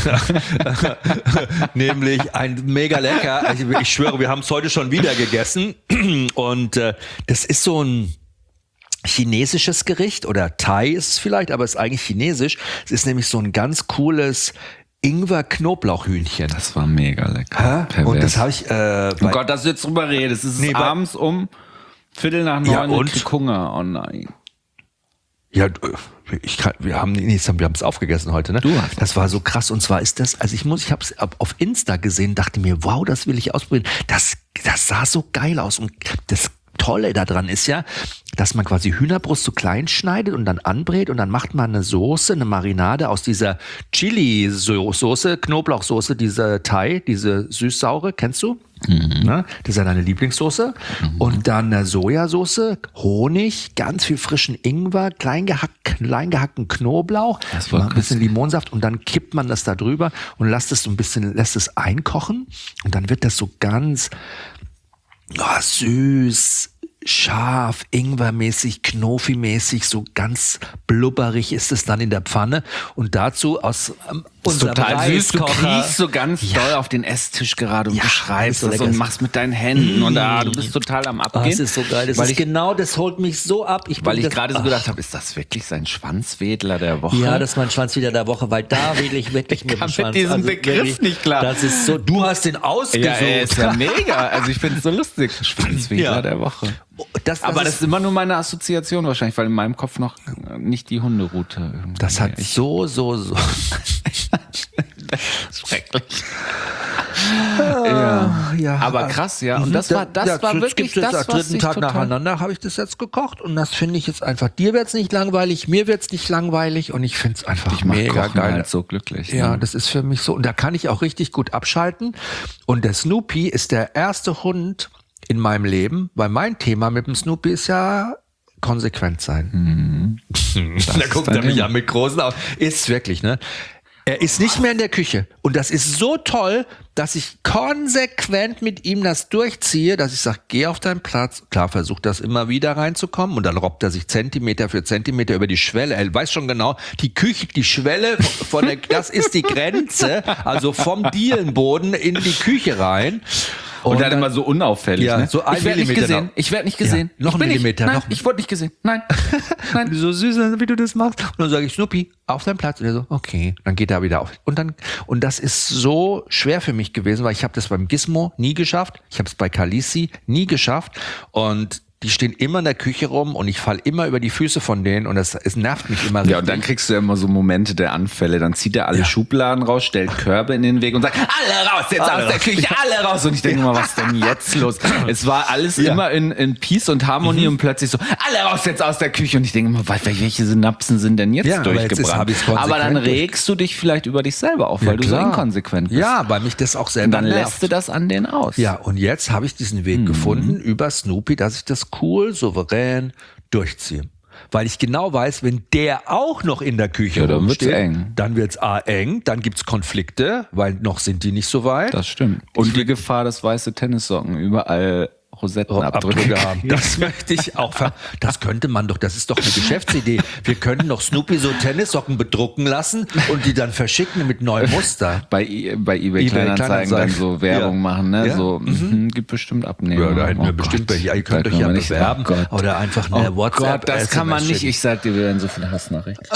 ein mega lecker. Ich schwöre, wir haben es heute schon wieder gegessen und das ist so ein chinesisches Gericht oder Thai ist es vielleicht, aber es ist eigentlich chinesisch. Es ist nämlich so ein ganz cooles Ingwer-Knoblauchhühnchen. Das war mega lecker. Und das habe ich oh Gott, dass du jetzt drüber redest. Es ist abends um 8:45 Ja, und? ich krieg Hunger. Oh nein. Ja, wir haben es aufgegessen heute, ne? Du hast das war so krass und zwar ist das, also ich habe es auf Insta gesehen, dachte mir, wow, das will ich ausprobieren. Das sah so geil aus und das Tolle daran ist ja, dass man quasi Hühnerbrust so klein schneidet und dann anbrät und dann macht man eine Soße, eine Marinade aus dieser Chili-Soße, Knoblauchsoße, diese Thai, diese süß-saure, kennst du? Ne? Das ist ja deine Lieblingssoße. Und dann eine Sojasauce, Honig, ganz viel frischen Ingwer, klein gehackten Knoblauch, ein bisschen Limonsaft und dann kippt man das da drüber und lässt es einkochen und dann wird das so ganz süß, scharf, ingwermäßig, knofi-mäßig, so ganz blubberig ist es dann in der Pfanne und dazu aus unserem total süß, du Reiskocher. kriechst so ganz doll auf den Esstisch gerade und beschreibst das und machst mit deinen Händen und du bist total am Abgehen. Das ist so geil, das holt mich so ab. Weil ich gerade so gedacht habe, ist das wirklich sein Schwanzwedler der Woche? Ja, das ist mein Schwanzwedler der Woche, weil da wähle ich wirklich mit dem Schwanz. mit diesem Begriff wirklich, nicht klar. Das ist so, du hast den ausgesucht. Ja, ist ja mega. Also ich finde es so lustig. Schwanzwedler der Woche. Aber das ist immer nur meine Assoziation wahrscheinlich, weil in meinem Kopf noch nicht die Hunderoute irgendwie. Das hat so. Schrecklich. Ja. Aber krass, ja. Und das war wirklich das, was dritten Tag nacheinander habe ich das jetzt gekocht und das finde ich jetzt einfach, dir wird's nicht langweilig, mir wird's nicht langweilig und ich finde es einfach mega geil. Halt so glücklich. Ja, ne? das ist für mich so und da kann ich auch richtig gut abschalten und der Snoopy ist der erste Hund in meinem Leben, weil mein Thema mit dem Snoopy ist ja konsequent sein. Da guckt er mich an mit großen Augen. Ist wirklich, ne? Er ist nicht mehr in der Küche. Und das ist so toll, dass ich konsequent mit ihm das durchziehe, dass ich sage, geh auf deinen Platz. Klar, versucht das immer wieder reinzukommen. Und dann robbt er sich Zentimeter für Zentimeter über die Schwelle. Er weiß schon genau, die Küche, die Schwelle, das ist die Grenze. Also vom Dielenboden in die Küche rein. Und dann immer so unauffällig. Ja, ne? so ein Ich werde nicht Millimeter gesehen. Ich werde nicht gesehen. Ja, noch ich ein Millimeter. Nein, ich wurde nicht gesehen. Nein. So süß, wie du das machst. Und dann sage ich, Snoopy, auf deinen Platz. Und er so, okay. Dann geht er wieder auf. Und das ist so schwer für mich gewesen, weil ich habe das beim Gizmo nie geschafft. Ich habe es bei Khaleesi nie geschafft. Und die stehen immer in der Küche rum und ich falle immer über die Füße von denen und es nervt mich immer richtig. Ja, und dann kriegst du ja immer so Momente der Anfälle. Dann zieht er alle Schubladen raus, stellt Körbe in den Weg und sagt, alle raus, jetzt aus der Küche, alle raus. Und ich denke mal, was ist denn jetzt los? Es war alles immer in Peace und Harmonie und plötzlich so, alle raus jetzt aus der Küche. Und ich denke mal, welche Synapsen sind denn jetzt durchgebrannt? Aber dann regst du dich vielleicht über dich selber auf, weil du so inkonsequent bist. Ja, weil mich das auch selber Und dann nervt. lässt du das an denen aus. Ja, und jetzt habe ich diesen Weg gefunden über Snoopy, dass ich das cool, souverän durchziehe. Weil ich genau weiß, wenn der auch noch in der Küche rumsteht, dann wird's eng, dann gibt's Konflikte, weil noch sind die nicht so weit. Das stimmt. Und die Gefahr, dass weiße Tennissocken überall Rosettenabdrücke haben. Das möchte ich auch. Das könnte man doch, das ist doch eine Geschäftsidee. Wir können doch Snoopy so Tennissocken bedrucken lassen und die dann verschicken mit neuem Muster. Bei eBay Kleinanzeigen dann so Werbung machen, ne? Ja. So, gibt bestimmt Abnehmer. Ja, da hätten wir bestimmt welche. Ihr könnt euch ja bewerben. Oder einfach eine WhatsApp. Gott, das kann man nicht. Ich sag dir, wir werden so viele Hassnachrichten.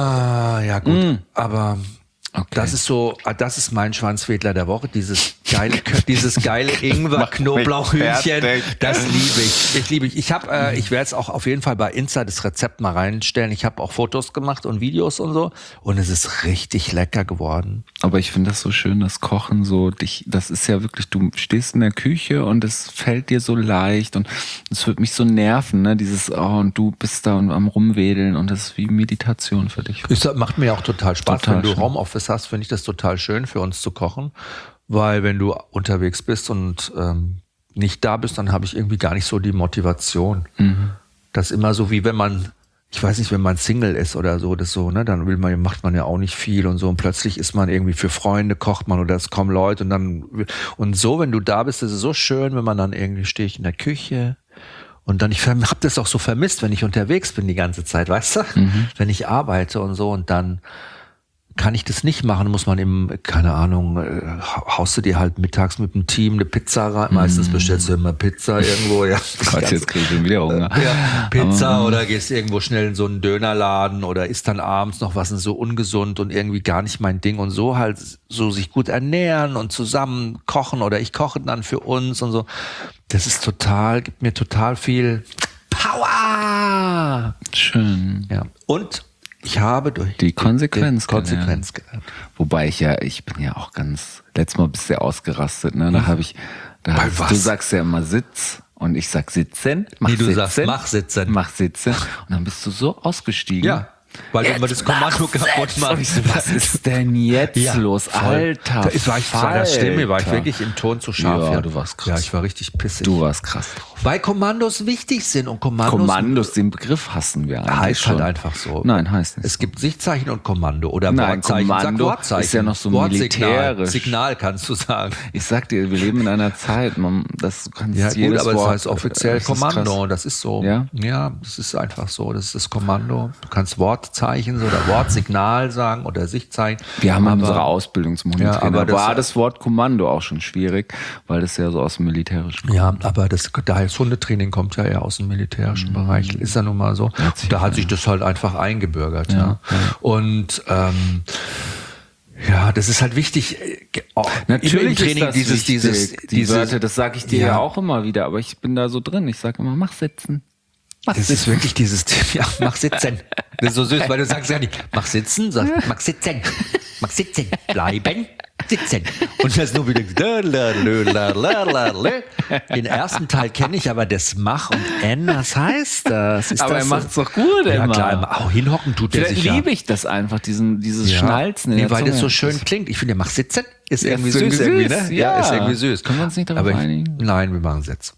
Ja gut. Aber das ist mein Schwanzwedler der Woche, dieses geile Ingwer-Knoblauchhühnchen, das liebe ich. Ich werde es auch auf jeden Fall bei Insta das Rezept mal reinstellen. Ich habe auch Fotos gemacht und Videos und so und es ist richtig lecker geworden. Aber ich finde das so schön, das Kochen so, das ist ja wirklich, du stehst in der Küche und es fällt dir so leicht und es wird mich so nerven, ne, dieses, und du bist da und am Rumwedeln und das ist wie Meditation für dich. Das macht mir auch total Spaß, wenn du Homeoffice hast, finde ich das total schön für uns zu kochen, weil wenn du unterwegs bist und nicht da bist, dann habe ich irgendwie gar nicht so die Motivation. Das ist immer so wie wenn man Single ist oder so, das so, ne, dann macht man ja auch nicht viel und so und plötzlich ist man irgendwie für Freunde, kocht man oder es kommen Leute und so, wenn du da bist, ist es so schön, wenn man dann irgendwie stehe ich in der Küche und dann, ich habe das auch so vermisst, wenn ich unterwegs bin die ganze Zeit, weißt du, wenn ich arbeite und so und dann kann ich das nicht machen, muss man keine Ahnung, haust du dir halt mittags mit dem Team eine Pizza rein. Meistens bestellst du immer Pizza irgendwo. Ja, Gott, jetzt krieg ich schon wieder Hunger. Ja, Pizza oder gehst irgendwo schnell in so einen Dönerladen oder isst dann abends noch was und so ungesund und irgendwie gar nicht mein Ding und so halt so sich gut ernähren und zusammen kochen oder ich koche dann für uns und so. Das ist gibt mir total viel Power. Schön. Ja. Und ich habe durch die Konsequenz gelernt. Wobei ich bin ja auch letztes Mal bist du ja ausgerastet, ne? Da du sagst ja immer Sitz Und ich sag sitzen, mach sitzen. Mach sitzen. Und dann bist du so ausgestiegen. Ja. Weil jetzt wir das Kommando kaputt machen. So, was ist denn jetzt los? Alter, war das Stimme, war ich wirklich im Ton zu scharf. Ja, du warst krass. Ja, ich war richtig pissig. Du warst krass. Weil Kommandos wichtig sind und Kommandos, den Begriff hassen wir eigentlich heißt schon. Halt einfach so. Nein, heißt nicht. Es gibt Sichtzeichen und Kommando oder Nein, Wortzeichen. Kommando Wortzeichen. ist ja noch so militärisch. Signal kannst du sagen. Ich sag dir, wir leben in einer Zeit, du kannst ja, jedes gut, aber Wort, das heißt offiziell Kommando. Das ist so. Ja? Ja, das ist einfach so. Das ist das Kommando. Du kannst Wortzeichen oder Wortsignal sagen oder Sichtzeichen. Wir haben unsere Ausbildung zum Hundetrainer. Ja, aber war das Wort Kommando auch schon schwierig, weil das ja so aus dem Militärischen kommt. Ja, aber das Hundetraining kommt ja eher aus dem militärischen Bereich. Ist ja nun mal so. Da hat sich das halt einfach eingebürgert. Ja. Und ja, das ist halt wichtig. Natürlich im Training ist das die Wörter, das sage ich dir ja auch immer wieder, aber ich bin da so drin. Ich sage immer, mach sitzen. Das ist wirklich dieses, mach sitzen. Das ist so süß, weil du sagst ja nicht, mach sitzen, sagst, mach sitzen, bleiben, sitzen. Und das nur wieder, den ersten Teil kenne ich, aber das Mach und N, was heißt das? Ist aber das er macht's doch gut, ja, immer. Klar, auch hinhocken tut der sich ja. Liebe ich das einfach, dieses Schnalzen in der weil Zunge. das so schön klingt. Ich finde, mach sitzen ist Ja, irgendwie ist süß, irgendwie ne? süß, Ja, ja. ist irgendwie süß. Können wir uns nicht darauf einigen? Nein, wir machen Sitz.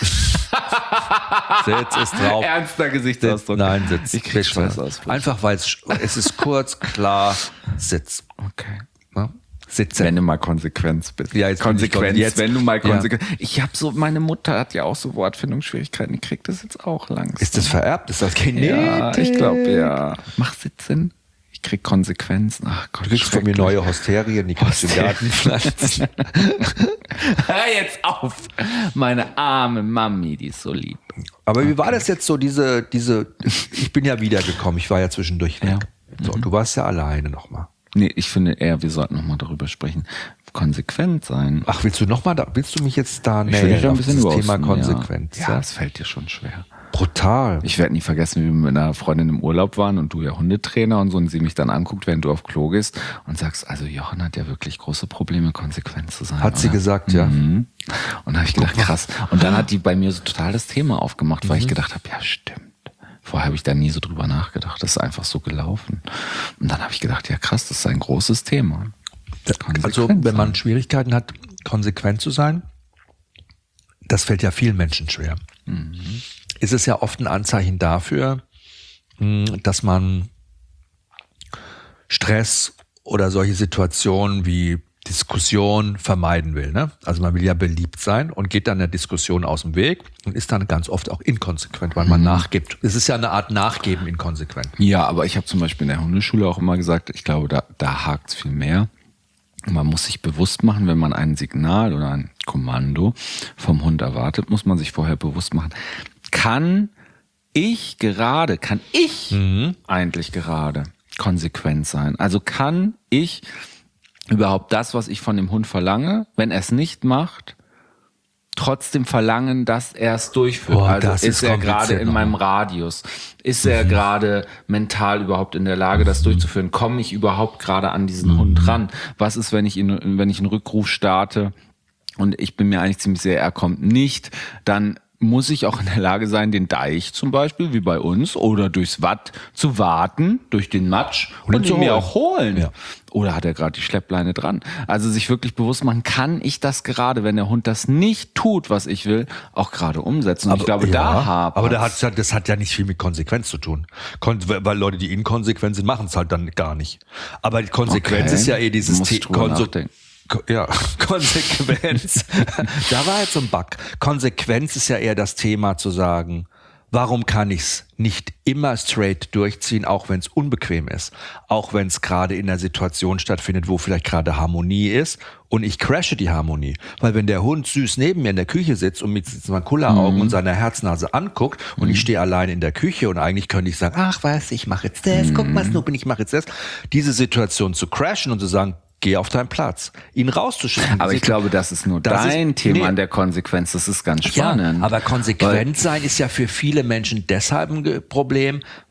Sitz ist drauf. Ernster Gesichtsausdruck. Nein, Sitz. Ich krieg Schweißausfluss. Einfach, weil es ist kurz, klar, Sitz. Okay. Ja? Sitzen. Wenn du mal konsequent bist. Ja, jetzt wenn du mal konsequent. Ja. Meine Mutter hat ja auch so Wortfindungsschwierigkeiten. Die kriegt das jetzt auch langsam. Ist das vererbt? Ist das Genetik? Ja, ich glaube ja. Mach sitzen. Ich krieg Konsequenzen. Ach Gott, du kriegst von mir neue Hosterien, die kannst du im Garten pflanzen. Hör jetzt auf. Meine arme Mami, die ist so lieb. Aber wie war das jetzt so, ich bin ja wiedergekommen, ich war ja zwischendurch weg. Ja. So, du warst ja alleine nochmal. Nee, ich finde eher, wir sollten nochmal darüber sprechen. Konsequent sein. Ach, willst du mich jetzt da nähern auf das Thema Konsequenz? Ja, das fällt dir schon schwer. Brutal. Ich werde nie vergessen, wie wir mit einer Freundin im Urlaub waren und du ja Hundetrainer und so und sie mich dann anguckt, während du auf Klo gehst und sagst, also Jochen hat ja wirklich große Probleme, konsequent zu sein. Hat sie gesagt, ja. Und da habe ich gedacht, krass. Und dann hat die bei mir so total das Thema aufgemacht, weil ich gedacht habe, ja stimmt. Vorher habe ich da nie so drüber nachgedacht. Das ist einfach so gelaufen. Und dann habe ich gedacht, ja krass, das ist ein großes Thema. Also wenn man Schwierigkeiten hat, konsequent zu sein, das fällt ja vielen Menschen schwer. Ist es ja oft ein Anzeichen dafür, dass man Stress oder solche Situationen wie Diskussion vermeiden will. Ne? Also man will ja beliebt sein und geht dann der Diskussion aus dem Weg und ist dann ganz oft auch inkonsequent, weil man nachgibt. Es ist ja eine Art Nachgeben inkonsequent. Ja, aber ich habe zum Beispiel in der Hundeschule auch immer gesagt, ich glaube, da hakt es viel mehr. Man muss sich bewusst machen, wenn man ein Signal oder ein Kommando vom Hund erwartet, muss man sich vorher bewusst machen, kann ich eigentlich gerade konsequent sein? Also kann ich überhaupt das, was ich von dem Hund verlange, wenn er es nicht macht, trotzdem verlangen, dass er es durchführt? Also ist er gerade in meinem Radius? Ist er gerade mental überhaupt in der Lage, das durchzuführen? Komme ich überhaupt gerade an diesen Hund ran? Was ist, wenn ich einen Rückruf starte und ich bin mir eigentlich ziemlich sicher, er kommt nicht, dann muss ich auch in der Lage sein, den Deich zum Beispiel, wie bei uns, oder durchs Watt zu warten, durch den Matsch und ihn mir auch holen. Ja. Oder hat er gerade die Schleppleine dran? Also sich wirklich bewusst machen, kann ich das gerade, wenn der Hund das nicht tut, was ich will, auch gerade umsetzen? Und aber, ich glaube, aber das hat ja nicht viel mit Konsequenz zu tun. Weil Leute, die inkonsequent sind, machen es halt dann gar nicht. Aber die Konsequenz ist ja dieses Konsequenz. Da war jetzt so ein Bug. Konsequenz ist ja eher das Thema zu sagen, warum kann ich es nicht immer straight durchziehen, auch wenn es unbequem ist, auch wenn es gerade in einer Situation stattfindet, wo vielleicht gerade Harmonie ist und ich crashe die Harmonie. Weil wenn der Hund süß neben mir in der Küche sitzt und mit seinen Kulleraugen und seiner Herznase anguckt und ich stehe allein in der Küche und eigentlich könnte ich sagen, ach weißt du, ich mache jetzt das, guck mal, Snoopy, ich mache jetzt das. Diese Situation zu crashen und zu sagen, geh auf deinen Platz, ihn rauszuschicken. Aber ich glaube, das ist nur dein Thema an der Konsequenz. Das ist ganz spannend. Ja, aber konsequent sein ist ja für viele Menschen deshalb ein Problem,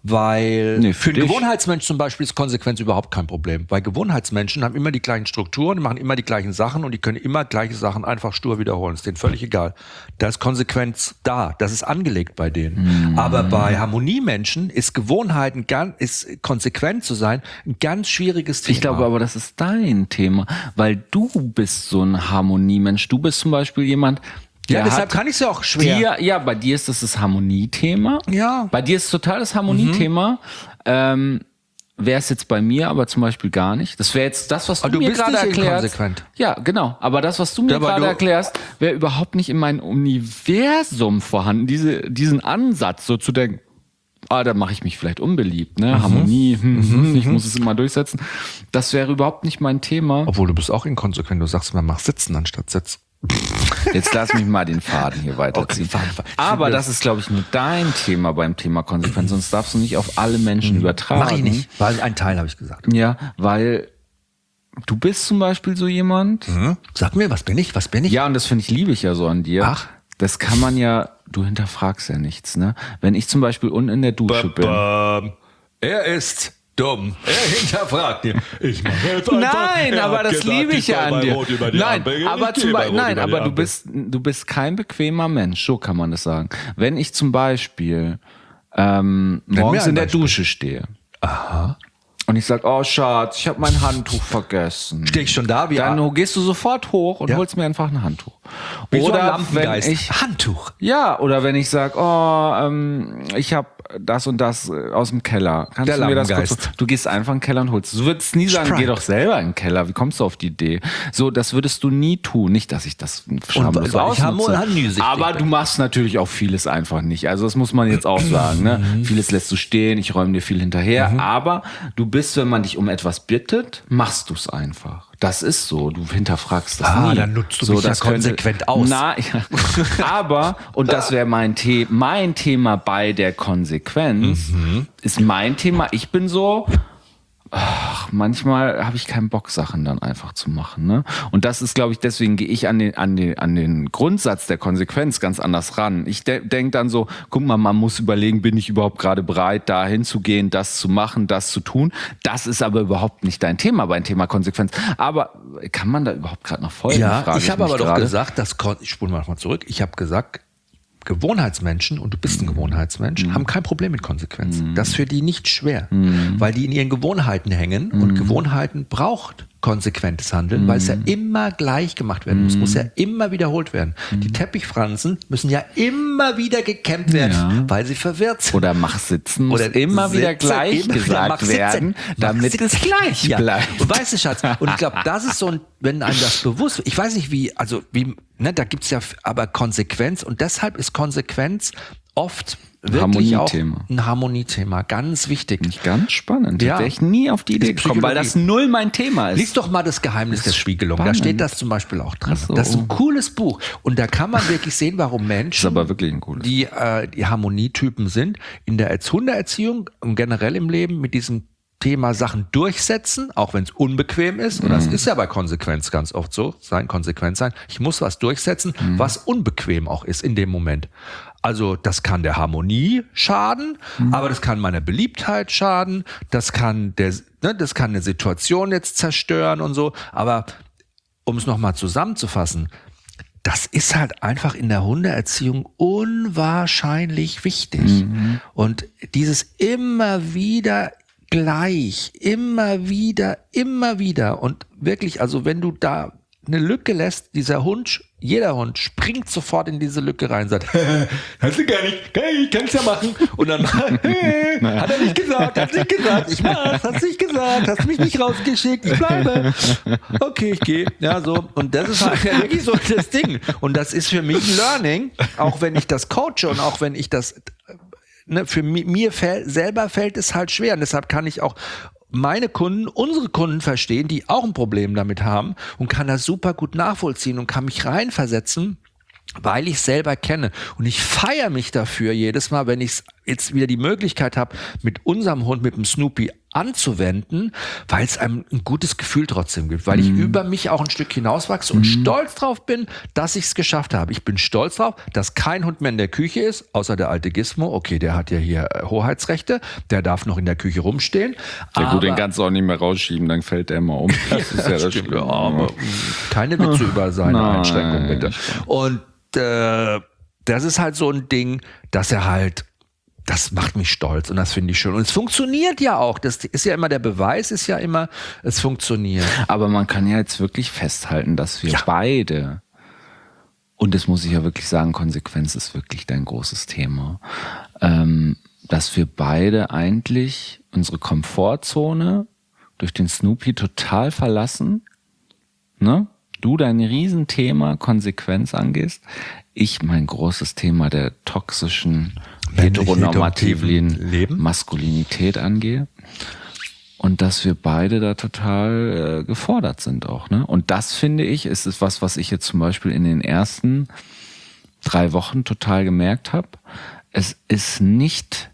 Weil für einen dich? Gewohnheitsmensch zum Beispiel ist Konsequenz überhaupt kein Problem. Weil Gewohnheitsmenschen haben immer die gleichen Strukturen, die machen immer die gleichen Sachen und die können immer gleiche Sachen einfach stur wiederholen. Ist denen völlig egal. Da ist Konsequenz da. Das ist angelegt bei denen. Aber bei Harmoniemenschen ist ist konsequent zu sein ein ganz schwieriges Thema. Ich glaube aber, das ist dein Thema, weil du bist so ein Harmoniemensch. Du bist zum Beispiel jemand, ja, deshalb kann ich es ja auch schwer. Bei dir ist das Harmoniethema. Ja. Bei dir ist total das Harmoniethema. Wäre es jetzt bei mir aber zum Beispiel gar nicht. Das wäre jetzt das, was du mir bist gerade nicht erklärst. inkonsequent. Ja, genau. Aber das, was du mir gerade erklärst, wäre überhaupt nicht in meinem Universum vorhanden. Diesen Ansatz, so zu denken, da mache ich mich vielleicht unbeliebt, ne? Harmonie, ich muss es immer durchsetzen. Das wäre überhaupt nicht mein Thema. Obwohl, du bist auch inkonsequent. Du sagst, man macht sitzen anstatt sitzen. Jetzt lass mich mal den Faden hier weiterziehen. Okay, aber das ist, glaube ich, nur dein Thema beim Thema Konsequenz. Sonst darfst du nicht auf alle Menschen übertragen. Mach ich nicht, weil ein Teil habe ich gesagt. Ja, weil du bist zum Beispiel so jemand. Sag mir, was bin ich? Ja, und das liebe ich ja so an dir. Ach. Das kann man ja, du hinterfragst ja nichts, ne? Wenn ich zum Beispiel unten in der Dusche bin. Er ist dumm. Er hinterfragt dir. Ich mache jetzt einfach. Nein, aber das liebe ich ja an dir. Nein, aber du bist kein bequemer Mensch, so kann man das sagen. Wenn ich zum Beispiel morgens in der Dusche stehe. Aha. Und ich sag, oh Schatz, ich habe mein Handtuch vergessen. Stehe ich schon da? Dann gehst du sofort hoch und holst mir einfach ein Handtuch. Wie so ein Oder Lampengeist. wenn ich Handtuch. Ja, oder wenn ich sag, ich habe das und das aus dem Keller. Kannst Der du mir das Lampengeist. kurz? Du gehst einfach in den Keller und holst. Du würdest nie sagen, Sprite. geh doch selber in den Keller. Wie kommst du auf die Idee? So, das würdest du nie tun. Nicht, dass ich das schamlos ausnutze. Aber du machst natürlich auch vieles einfach nicht. Also das muss man jetzt auch sagen. Ne? Vieles lässt du stehen. Ich räume dir viel hinterher. Aber du bist, wenn man dich um etwas bittet, machst du es einfach. Das ist so. Du hinterfragst das nie. Dann nutzt du mich ja konsequent aus. Aber, und das wäre mein Thema bei der Konsequenz, ist mein Thema, ich bin so, manchmal habe ich keinen Bock, Sachen dann einfach zu machen. Ne? Und das ist, glaube ich, deswegen gehe ich an den Grundsatz der Konsequenz ganz anders ran. Ich denke dann so, guck mal, man muss überlegen, bin ich überhaupt gerade bereit, da hinzugehen, das zu machen, das zu tun. Das ist aber überhaupt nicht dein Thema beim Thema Konsequenz. Aber kann man da überhaupt gerade noch folgen? Ja, ich habe aber doch gesagt, ich spule mal zurück, ich habe gesagt, Gewohnheitsmenschen, und du bist ein Gewohnheitsmensch, haben kein Problem mit Konsequenzen. Das ist für die nicht schwer, weil die in ihren Gewohnheiten hängen und Gewohnheiten braucht konsequentes Handeln, weil es ja immer gleich gemacht werden muss ja immer wiederholt werden. Die Teppichpflanzen müssen ja immer wieder gekämmt werden, weil sie verwirrt sind. Oder mach sitzen, muss immer wieder gleich gesagt werden, damit es gleich bleibt. Und weißt du, Schatz, und ich glaube, das ist so wenn einem das bewusst wird, ich weiß nicht da gibt's ja aber Konsequenz, und deshalb ist Konsequenz oft wirklich auch ein Harmoniethema, ganz wichtig. Nicht ganz spannend. Ja. Wäre ich nie auf die Idee gekommen, weil das null mein Thema ist. Lies doch mal das Geheimnis der Spiegelung. Spannend. Da steht das zum Beispiel auch drin. So. Das ist ein cooles Buch. Und da kann man wirklich sehen, warum Menschen, das ist aber wirklich ein cooles, die Harmonietypen sind, in der Hundeerziehung und generell im Leben mit diesem Thema Sachen durchsetzen, auch wenn es unbequem ist. Und das ist ja bei Konsequenz ganz oft so, konsequent sein. Ich muss was durchsetzen, was unbequem auch ist in dem Moment. Also das kann der Harmonie schaden, aber das kann meiner Beliebtheit schaden, das kann eine Situation jetzt zerstören und so. Aber um es nochmal zusammenzufassen, das ist halt einfach in der Hundeerziehung unwahrscheinlich wichtig. Und dieses immer wieder gleich, immer wieder und wirklich, also wenn du da eine Lücke lässt, jeder Hund springt sofort in diese Lücke rein und sagt, hast du gar nicht, ich kann's ja machen. Und dann, hat er nicht gesagt, ich mach's, hast du nicht gesagt, hast mich nicht rausgeschickt, ich bleibe. Okay, ich gehe. Ja, so. Und das ist halt wirklich so das Ding. Und das ist für mich ein Learning, auch wenn ich das coache und auch wenn ich das für mir selber fällt es halt schwer. Und deshalb kann ich auch unsere Kunden verstehen, die auch ein Problem damit haben, und kann das super gut nachvollziehen und kann mich reinversetzen, weil ich es selber kenne. Und ich feiere mich dafür jedes Mal, wenn ich es jetzt wieder die Möglichkeit habe, mit unserem Hund, mit dem Snoopy anzuwenden, weil es einem ein gutes Gefühl trotzdem gibt, weil ich über mich auch ein Stück hinauswachse und stolz drauf bin, dass ich es geschafft habe. Ich bin stolz drauf, dass kein Hund mehr in der Küche ist, außer der alte Gizmo. Okay, der hat ja hier Hoheitsrechte, der darf noch in der Küche rumstehen. Ja gut, den kannst du auch nicht mehr rausschieben, dann fällt der immer um. Das ist ja das Schlimme. Aber keine Witze über seine Einschränkungen, bitte. Und das ist halt so ein Ding, dass er halt, das macht mich stolz und das finde ich schön. Und es funktioniert ja auch. Das ist ja immer der Beweis, ist ja immer, es funktioniert. Aber man kann ja jetzt wirklich festhalten, dass wir beide, und das muss ich ja wirklich sagen, Konsequenz ist wirklich dein großes Thema, dass wir beide eigentlich unsere Komfortzone durch den Snoopy total verlassen, ne? Du dein Riesenthema Konsequenz angehst, ich mein großes Thema der toxischen heteronormativen Maskulinität angehe und dass wir beide da total gefordert sind auch, ne? Und das finde ich, ist es was ich jetzt zum Beispiel in den ersten 3 Wochen total gemerkt habe. Es ist nicht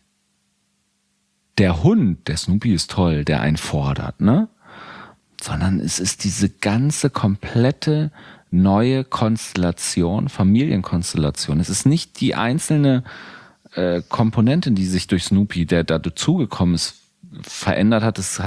der Hund, der Snoopy ist toll, der einen fordert, ne? Sondern es ist diese ganze komplette neue Konstellation, Familienkonstellation. Es ist nicht die einzelne Komponente, die sich durch Snoopy, der da dazugekommen ist, verändert hat. Es hat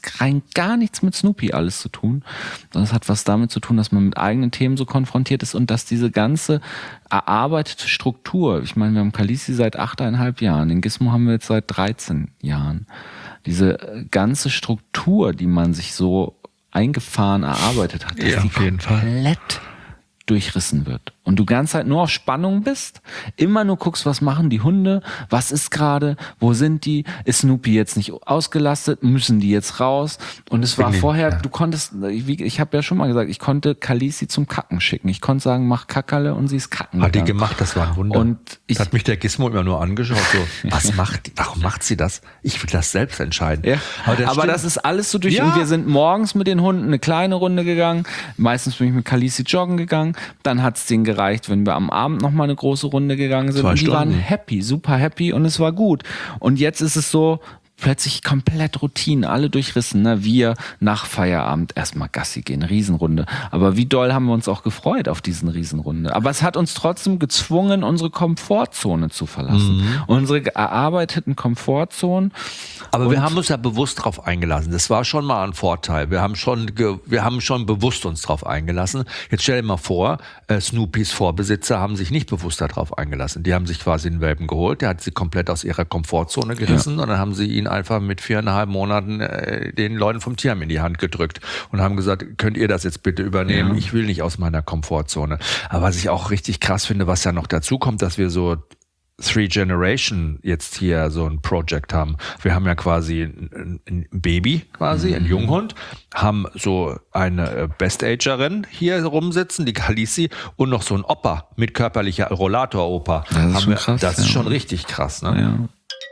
gar nichts mit Snoopy alles zu tun, sondern es hat was damit zu tun, dass man mit eigenen Themen so konfrontiert ist und dass diese ganze erarbeitete Struktur, ich meine, wir haben Khaleesi seit 8,5 Jahren, den Gizmo haben wir jetzt seit 13 Jahren. Diese ganze Struktur, die man sich so eingefahren erarbeitet hat, dass die komplett durchrissen wird. Und du die ganze Zeit nur auf Spannung bist, immer nur guckst, was machen die Hunde, was ist gerade, wo sind die, ist Snoopy jetzt nicht ausgelastet, müssen die jetzt raus? Und es war vorher, du konntest, ich habe ja schon mal gesagt, ich konnte Khaleesi zum Kacken schicken. Ich konnte sagen, mach Kackerle und sie ist kacken. Hat die gemacht, das war ein Wunder. Und hat mich der Gizmo immer nur angeschaut, so, was macht die, warum macht sie das? Ich will das selbst entscheiden. Ja. Aber das ist alles so durch, und wir sind morgens mit den Hunden eine kleine Runde gegangen, meistens bin ich mit Khaleesi joggen gegangen, dann hat's denen gereicht, wenn wir am Abend noch mal eine große Runde gegangen sind. 2 und die Stunden. waren happy, super happy und es war gut. Und jetzt ist es so, plötzlich komplett Routine, alle durchrissen. Ne? Wir nach Feierabend erstmal Gassi gehen, Riesenrunde. Aber wie doll haben wir uns auch gefreut auf diesen Riesenrunde. Aber es hat uns trotzdem gezwungen, unsere Komfortzone zu verlassen. Unsere erarbeiteten Komfortzonen. Aber wir haben uns ja bewusst drauf eingelassen. Das war schon mal ein Vorteil. Wir haben schon bewusst uns drauf eingelassen. Jetzt stell dir mal vor, Snoopys Vorbesitzer haben sich nicht bewusst darauf eingelassen. Die haben sich quasi einen Welpen geholt, der hat sie komplett aus ihrer Komfortzone gerissen und dann haben sie ihn einfach mit 4,5 Monaten den Leuten vom Tierheim in die Hand gedrückt und haben gesagt, könnt ihr das jetzt bitte übernehmen? Ich will nicht aus meiner Komfortzone. Aber was ich auch richtig krass finde, was ja noch dazu kommt, dass wir so 3 Generation jetzt hier so ein Project haben. Wir haben ja quasi ein Baby, ein Junghund, haben so eine Best-Agerin hier rumsitzen, die Khaleesi, und noch so ein Opa mit körperlicher Rollator-Opa. Das ist schon krass. Das ist schon richtig krass, ne? Ja.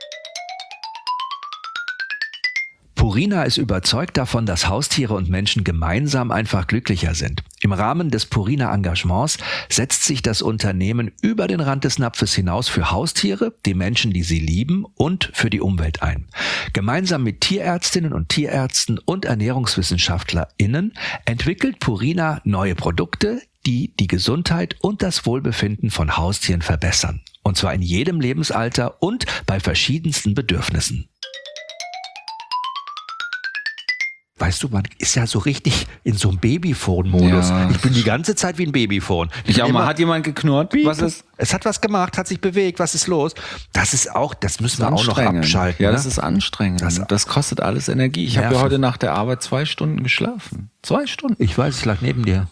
Purina ist überzeugt davon, dass Haustiere und Menschen gemeinsam einfach glücklicher sind. Im Rahmen des Purina-Engagements setzt sich das Unternehmen über den Rand des Napfes hinaus für Haustiere, die Menschen, die sie lieben, und für die Umwelt ein. Gemeinsam mit Tierärztinnen und Tierärzten und ErnährungswissenschaftlerInnen entwickelt Purina neue Produkte, die die Gesundheit und das Wohlbefinden von Haustieren verbessern. Und zwar in jedem Lebensalter und bei verschiedensten Bedürfnissen. Weißt du, man ist ja so richtig in so einem Babyphone-Modus. Ja. Ich bin die ganze Zeit wie ein Babyphone. Ich auch mal, hat jemand geknurrt? Was ist? Es hat was gemacht, hat sich bewegt, was ist los? Das müssen wir auch noch abschalten. Ja, ne? das ist anstrengend. Das kostet alles Energie. Ich habe ja heute nach der Arbeit 2 Stunden geschlafen. 2 Stunden. Ich weiß, ich lag neben dir.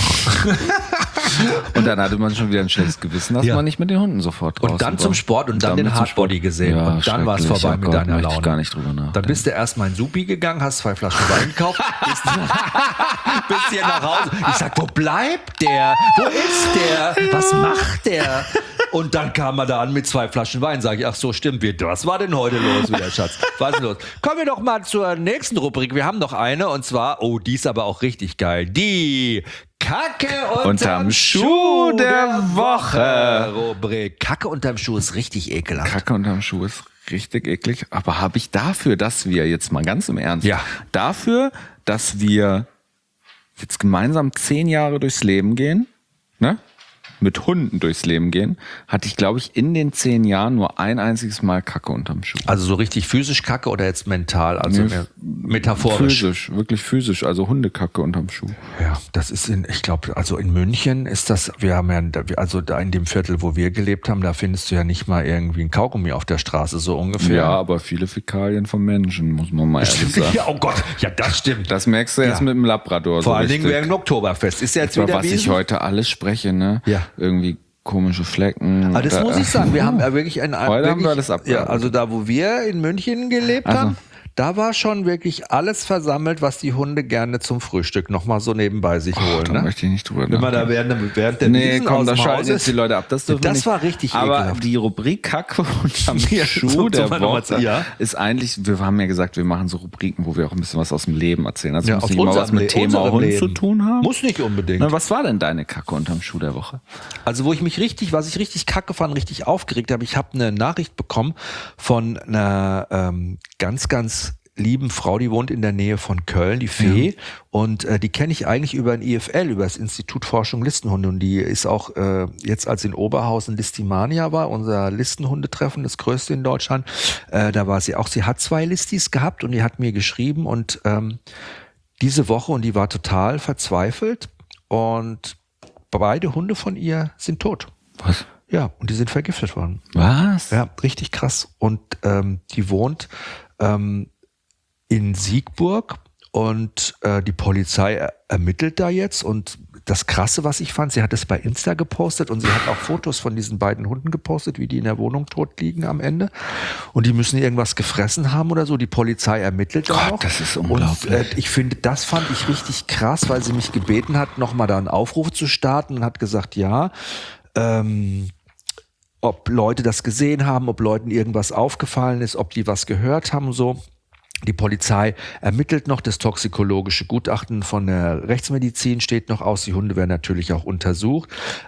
Und dann hatte man schon wieder ein schlechtes Gewissen, dass man nicht mit den Hunden sofort raus Und dann zum Sport und dann den Hardbody gesehen. Ja, und dann war es vorbei mit deiner Laune. Ich gar nicht drüber nach. Dann bist du erstmal in Supi gegangen, hast 2 Flaschen Wein gekauft, bist hier nach Hause. Ich sag, wo bleibt der? Wo ist der? Was macht der? Und dann kam er da an mit 2 Flaschen Wein. Sag ich, ach so, stimmt. Was war denn heute los wieder, Schatz? Was ist los? Kommen wir doch mal zur nächsten Rubrik. Wir haben noch eine und zwar, die ist aber auch richtig geil. Die Kacke unterm Schuh der Woche. Rubrik. Kacke unterm Schuh ist richtig ekelhaft. Kacke unterm Schuh ist richtig eklig. Aber habe ich dafür, dass wir jetzt mal ganz im Ernst, dafür, dass wir jetzt gemeinsam 10 Jahre durchs Leben gehen, ne? Mit Hunden durchs Leben gehen, hatte ich, glaube ich, in den 10 Jahren nur ein einziges Mal Kacke unterm Schuh. Also so richtig physisch Kacke oder jetzt mental, also mehr metaphorisch? Physisch, wirklich physisch, also Hundekacke unterm Schuh. Ja, das ist ich glaube, also in München ist das, wir haben ja, also da in dem Viertel, wo wir gelebt haben, da findest du ja nicht mal irgendwie ein Kaugummi auf der Straße, so ungefähr. Ja, aber viele Fäkalien von Menschen, muss man mal ehrlich sagen. Ja, oh Gott, ja, das stimmt. Das merkst du jetzt mit dem Labrador. Vor allen Dingen während Oktoberfest. Ist ja jetzt wieder was ich heute alles spreche, ne? Ja. Irgendwie komische Flecken. Aber das muss ich sagen, wir haben ja wirklich heute haben wir alles abgearbeitet. Ja, also da, wo wir in München gelebt haben, da war schon wirklich alles versammelt, was die Hunde gerne zum Frühstück nochmal so nebenbei sich holen. Da ne? möchte ich nicht drüber Wenn man da während der Wiesen komm, aus da dem schalten Haus jetzt die ist. Leute ab. Das war richtig Aber ekelhaft. die Rubrik Kacke unterm Schuh der Woche ist eigentlich, wir haben ja gesagt, wir machen so Rubriken, wo wir auch ein bisschen was aus dem Leben erzählen. Also muss nicht immer was mit Thema Hund zu tun haben. Muss nicht unbedingt. Na, was war denn deine Kacke unterm Schuh der Woche? Also was ich richtig kacke fand, richtig aufgeregt habe, ich habe eine Nachricht bekommen von einer ganz, ganz lieben Frau, die wohnt in der Nähe von Köln, die Fee, und die kenne ich eigentlich über ein IFL, über das Institut Forschung Listenhunde, und die ist auch jetzt, als in Oberhausen Listimania war, unser Listenhundetreffen, das größte in Deutschland, da war sie auch, sie hat 2 Listis gehabt und die hat mir geschrieben und diese Woche, und die war total verzweifelt, und beide Hunde von ihr sind tot. Was? Ja, und die sind vergiftet worden. Was? Ja, richtig krass. Und die wohnt in Siegburg, und die Polizei ermittelt da jetzt, und das Krasse, was ich fand, sie hat es bei Insta gepostet und sie hat auch Fotos von diesen beiden Hunden gepostet, wie die in der Wohnung tot liegen am Ende, und die müssen irgendwas gefressen haben oder so, die Polizei ermittelt da noch. Das ist unglaublich. Und ich finde, das fand ich richtig krass, weil sie mich gebeten hat, nochmal da einen Aufruf zu starten, und hat gesagt, ob Leute das gesehen haben, ob Leuten irgendwas aufgefallen ist, ob die was gehört haben, so. Die Polizei ermittelt noch, das toxikologische Gutachten von der Rechtsmedizin steht noch aus, die Hunde werden natürlich auch untersucht.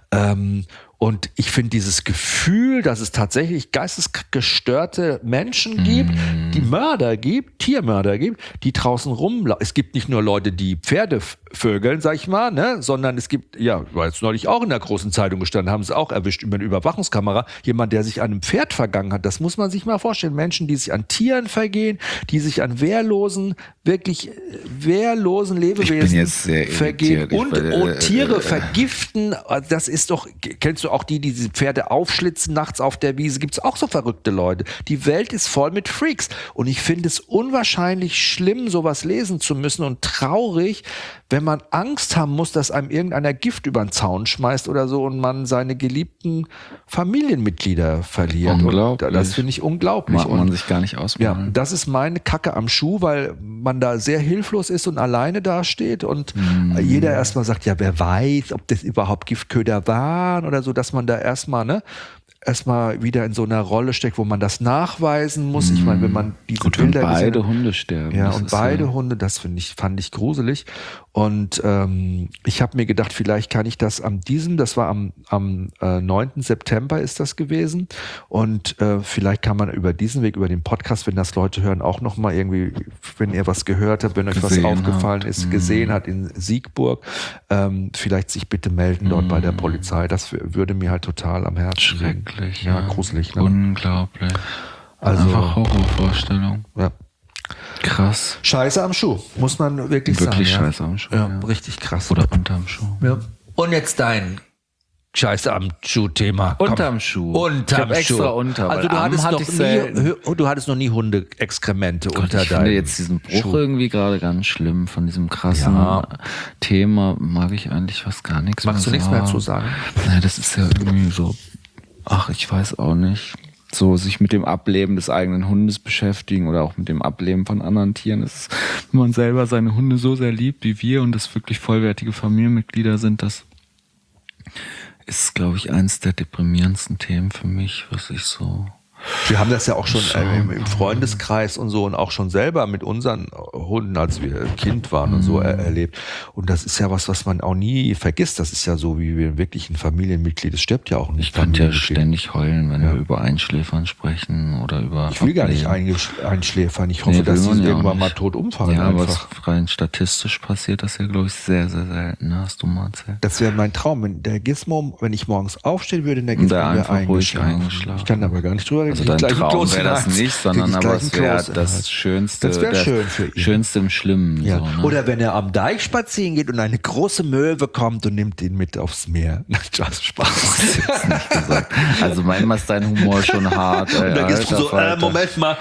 Und ich finde dieses Gefühl, dass es tatsächlich geistesgestörte Menschen gibt, die Mörder gibt, Tiermörder gibt, die draußen rumlaufen. Es gibt nicht nur Leute, die Pferde vögeln, sag ich mal, ne, sondern es gibt, war jetzt neulich auch in der großen Zeitung gestanden, haben es auch erwischt über eine Überwachungskamera, jemand, der sich an einem Pferd vergangen hat. Das muss man sich mal vorstellen. Menschen, die sich an Tieren vergehen, die sich an wirklich wehrlosen Lebewesen vergehen und Tiere vergiften. Das ist doch, kennst du auch diese Pferde aufschlitzen nachts auf der Wiese? Gibt's auch so verrückte Leute. Die Welt ist voll mit Freaks. Und ich finde es unwahrscheinlich schlimm, sowas lesen zu müssen, und traurig, wenn man Angst haben muss, dass einem irgendeiner Gift über den Zaun schmeißt oder so und man seine geliebten Familienmitglieder verliert. Unglaublich. Und das finde ich unglaublich. Mag man sich gar nicht ausmalen. Ja, das ist meine Kacke am Schuh, weil man da sehr hilflos ist und alleine dasteht und jeder erstmal sagt, ja, wer weiß, ob das überhaupt Giftköder waren oder so, dass man da erstmal wieder in so einer Rolle steckt, wo man das nachweisen muss. Ich meine, wenn man diese Bilder gesehen hat. Beide Hunde sterben. Ja, und beide Hunde, das fand ich gruselig. Und ich habe mir gedacht, vielleicht kann ich das das war am 9. September ist das gewesen. Und vielleicht kann man über diesen Weg, über den Podcast, wenn das Leute hören, auch nochmal irgendwie, wenn ihr was gehört habt, wenn euch was aufgefallen ist, gesehen hat in Siegburg, vielleicht sich bitte melden dort bei der Polizei. Das würde mir halt total am Herzen liegen. Ja, gruselig. Ne? Unglaublich. Also einfach Horrorvorstellung. Ja. Krass. Scheiße am Schuh, muss man wirklich sagen. Wirklich Scheiße am Schuh. Ja, richtig krass. Oder unterm Schuh. Ja. Und jetzt dein Scheiße am Schuh-Thema. Unterm Schuh. Unterm ich Schuh. Extra unter. Also du hattest noch nie Hunde-Exkremente unter ich deinem finde jetzt diesen Bruch Schuh irgendwie gerade ganz schlimm von diesem krassen Thema. Mag ich eigentlich fast gar nichts Magst du nichts mehr zu sagen? Nee, das ist ja irgendwie so, ich weiß auch nicht. So sich mit dem Ableben des eigenen Hundes beschäftigen oder auch mit dem Ableben von anderen Tieren. Das ist, wenn man selber seine Hunde so sehr liebt wie wir und das wirklich vollwertige Familienmitglieder sind, das ist, glaube ich, eines der deprimierendsten Themen für mich, was ich so Wir haben das ja auch schon im Freundeskreis und so und auch schon selber mit unseren Hunden, als wir Kind waren und so erlebt. Und das ist ja was man auch nie vergisst. Das ist ja so, wie wir wirklich ein Familienmitglied. Es stirbt ja auch nicht. Ich könnte ja ständig heulen, wenn wir über Einschläfern sprechen oder über... Ich will gar nicht einschläfern. Ich hoffe, dass sie irgendwann mal tot umfallen. Ja, aber rein statistisch passiert das ja, glaube ich, sehr, sehr selten. Hast du mal erzählt. Das wäre mein Traum. Wenn der Gizmo, wenn ich morgens aufstehen würde, der Gizmo wäre eingeschlafen. Ich kann aber gar nicht drüber reden. Also dein Traum wäre das nicht, sondern aber es wäre das Schönste. Das wäre schön für ihn. Schönste im Schlimmen. Ja. So, ne? Oder wenn er am Deich spazieren geht und eine große Möwe kommt und nimmt ihn mit aufs Meer. Das Spaß. Nicht gesagt. Also manchmal ist dein Humor schon hart. Und dann gehst du so, Moment mal,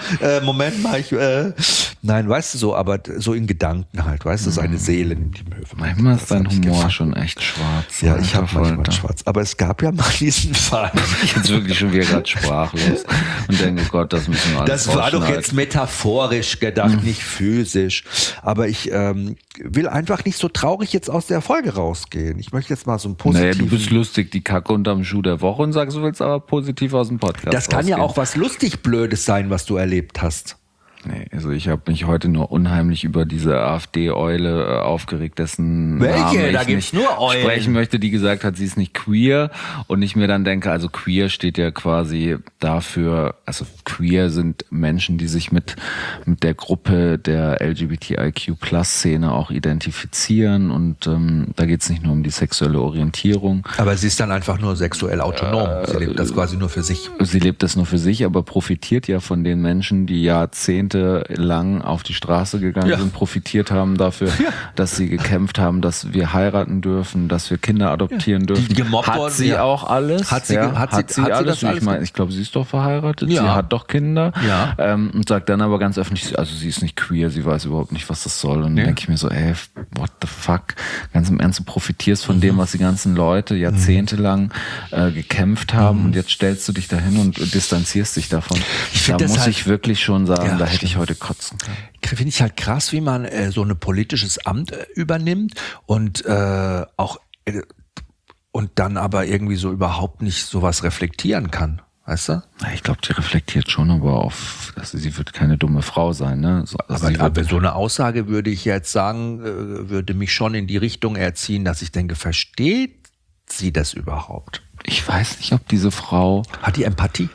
nein, weißt du so, aber so in Gedanken halt, weißt du, seine Seele nimmt die Möwe. Manchmal ist dein Humor schon echt schwarz. Ja, ich habe manchmal schwarz. Aber es gab ja mal diesen Fall. Ich bin wirklich schon wieder gerade sprachlos und denke, oh Gott, das müssen wir alles Das war doch jetzt metaphorisch gedacht, nicht physisch. Aber ich will einfach nicht so traurig jetzt aus der Folge rausgehen. Ich möchte jetzt mal so ein positives... Naja, du bist lustig, die Kacke unterm Schuh der Woche und sagst, du willst aber positiv aus dem Podcast Das kann rausgehen. ja auch was lustig Blödes sein, was du erlebt hast. Nee, also ich habe mich heute nur unheimlich über diese AfD-Eule aufgeregt, dessen Welche? Namen Da ich gibt's nicht nur Eulen. sprechen möchte, die gesagt hat, sie ist nicht queer und ich mir dann denke, also queer steht ja quasi dafür, also queer sind Menschen, die sich mit der Gruppe der LGBTIQ-Plus-Szene auch identifizieren und da geht's nicht nur um die sexuelle Orientierung. Aber sie ist dann einfach nur sexuell autonom. Sie lebt das quasi nur für sich. Sie lebt das nur für sich, aber profitiert ja von den Menschen, die Jahrzehnte lang auf die Straße gegangen sind, profitiert haben dafür, dass sie gekämpft haben, dass wir heiraten dürfen, dass wir Kinder adoptieren dürfen. Die gemobbt hat worden, sie auch alles? Hat sie alles? Ich meine, ich glaube, sie ist doch verheiratet, sie hat doch Kinder und sagt dann aber ganz öffentlich, also sie ist nicht queer, sie weiß überhaupt nicht, was das soll. Und dann denke ich mir so, ey, what the fuck? Ganz im Ernst, du profitierst von dem, was die ganzen Leute jahrzehntelang gekämpft haben und jetzt stellst du dich dahin und distanzierst dich davon. Da muss ich wirklich schon sagen, da hätte ich heute kotzen können. Finde ich halt krass, wie man so ein politisches Amt übernimmt und auch und dann aber irgendwie so überhaupt nicht sowas reflektieren kann. Weißt du? Ich glaube, die reflektiert schon aber also sie wird keine dumme Frau sein, ne? Aber so eine Aussage würde ich jetzt sagen, würde mich schon in die Richtung erziehen, dass ich denke, versteht sie das überhaupt? Ich weiß nicht, ob diese Frau... Hat die Empathie?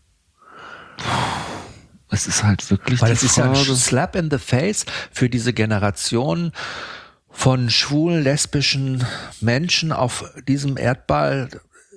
Es ist halt wirklich Weil es ist ja ein Slap in the face für diese Generation von schwulen, lesbischen Menschen auf diesem Erdball,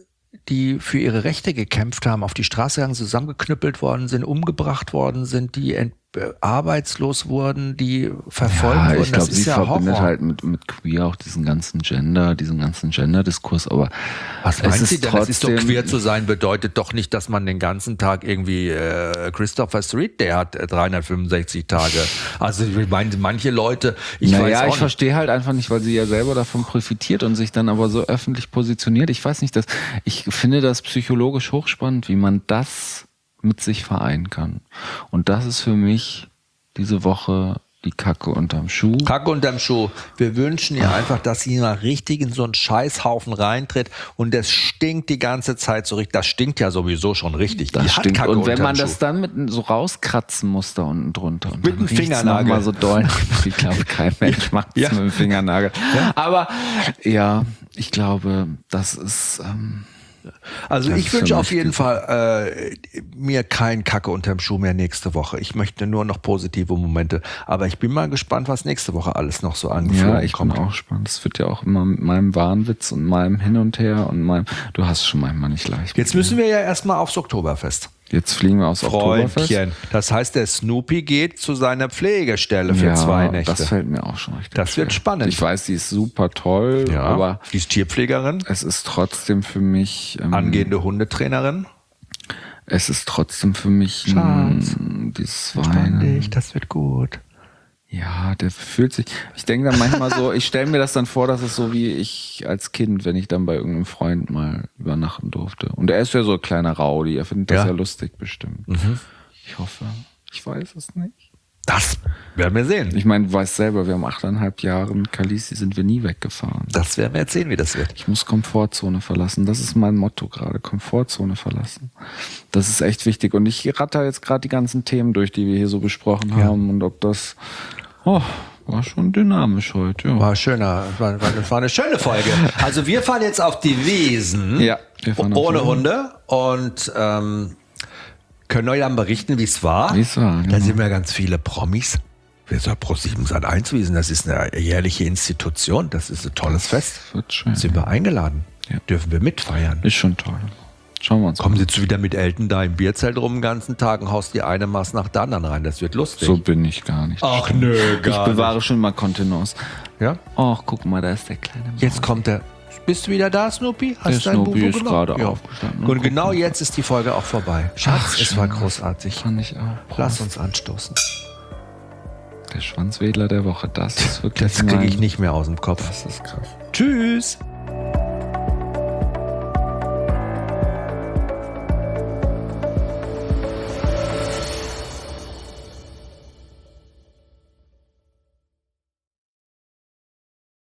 die für ihre Rechte gekämpft haben, auf die Straße gegangen, zusammengeknüppelt worden sind, umgebracht worden sind, die arbeitslos wurden, die verfolgt wurden. Ich glaube, sie verbindet halt mit queer auch diesen ganzen Gender-Diskurs, aber was meint sie denn? Das ist doch, queer zu sein bedeutet doch nicht, dass man den ganzen Tag irgendwie Christopher Street, der hat 365 Tage. Also ich meine, manche Leute, ich verstehe halt einfach nicht, weil sie ja selber davon profitiert und sich dann aber so öffentlich positioniert. Ich weiß nicht, ich finde das psychologisch hochspannend, wie man das mit sich vereinen kann. Und das ist für mich diese Woche die Kacke unterm Schuh. Kacke unterm Schuh. Wir wünschen ihr einfach, dass sie mal richtig in so einen Scheißhaufen reintritt und das stinkt die ganze Zeit so richtig. Das stinkt ja sowieso schon richtig. Das stinkt. Und wenn man das dann mit so rauskratzen muss da unten drunter. Und mit dem Fingernagel. Mal so doll. Ich glaube, kein Mensch macht es mit dem Fingernagel. Ja. Aber ja, ich glaube, das ist... Also ich wünsche auf jeden Fall mir kein Kacke unterm Schuh mehr nächste Woche. Ich möchte nur noch positive Momente. Aber ich bin mal gespannt, was nächste Woche alles noch so angeflogen kommt. Ja, ich bin auch gespannt. Das wird ja auch immer mit meinem Wahnwitz und meinem Hin und Her und du hast es schon manchmal nicht leicht. Jetzt müssen wir ja erstmal aufs Oktoberfest. Jetzt fliegen wir aufs Oktoberfest. Das heißt, der Snoopy geht zu seiner Pflegestelle für 2 Nächte. Das fällt mir auch schon richtig. Das wird spannend. Ich weiß, die ist super toll, aber die ist Tierpflegerin. Es ist trotzdem für mich angehende Hundetrainerin. Es ist trotzdem für mich dieses Weinen. Das wird gut. Ja, der fühlt sich, ich denke dann manchmal so, ich stelle mir das dann vor, dass es so wie ich als Kind, wenn ich dann bei irgendeinem Freund mal übernachten durfte. Und er ist ja so ein kleiner Rowdy, er findet das ja lustig bestimmt. Ich hoffe, ich weiß es nicht. Das werden wir sehen. Ich meine, du weißt selber, wir haben 8,5 Jahre mit Khaleesi sind wir nie weggefahren. Das werden wir jetzt sehen, wie das wird. Ich muss Komfortzone verlassen. Das ist mein Motto gerade. Komfortzone verlassen. Das ist echt wichtig. Und ich ratter jetzt gerade die ganzen Themen durch, die wir hier so besprochen haben. Und ob das... war schon dynamisch heute. Ja. War schöner. Das war eine schöne Folge. Also wir fahren jetzt auf die Wiesn. Ja. Wir fahren ohne Hunde. Und können euch dann berichten, wie es war. Wie es war, Da sind wir ganz viele Promis. Wir sind Pro7 Sat.1 Wiesn. Das ist eine jährliche Institution. Das ist ein tolles Fest. Wird schön. Sind wir eingeladen. Ja. Dürfen wir mitfeiern. Ist schon toll. Schauen wir uns Kommen Sie jetzt wieder mit Elton da im Bierzelt rum den ganzen Tag und haust die eine Maß nach der anderen rein. Das wird lustig. So bin ich gar nicht. Ach nö, Ich bewahre schon mal Kontenance. Ja? Ach, guck mal, da ist der kleine Mann. Jetzt kommt der. Bist du wieder da, Snoopy? Der Hast deinen Snoopy Bubu ist genommen? gerade aufgestanden. Und genau jetzt ist die Folge auch vorbei. Schatz, es war großartig. Fand ich auch. Lass uns anstoßen. Der Schwanzwedler der Woche, das ist wirklich Das kriege ich nicht mehr aus dem Kopf. Das ist krass. Tschüss.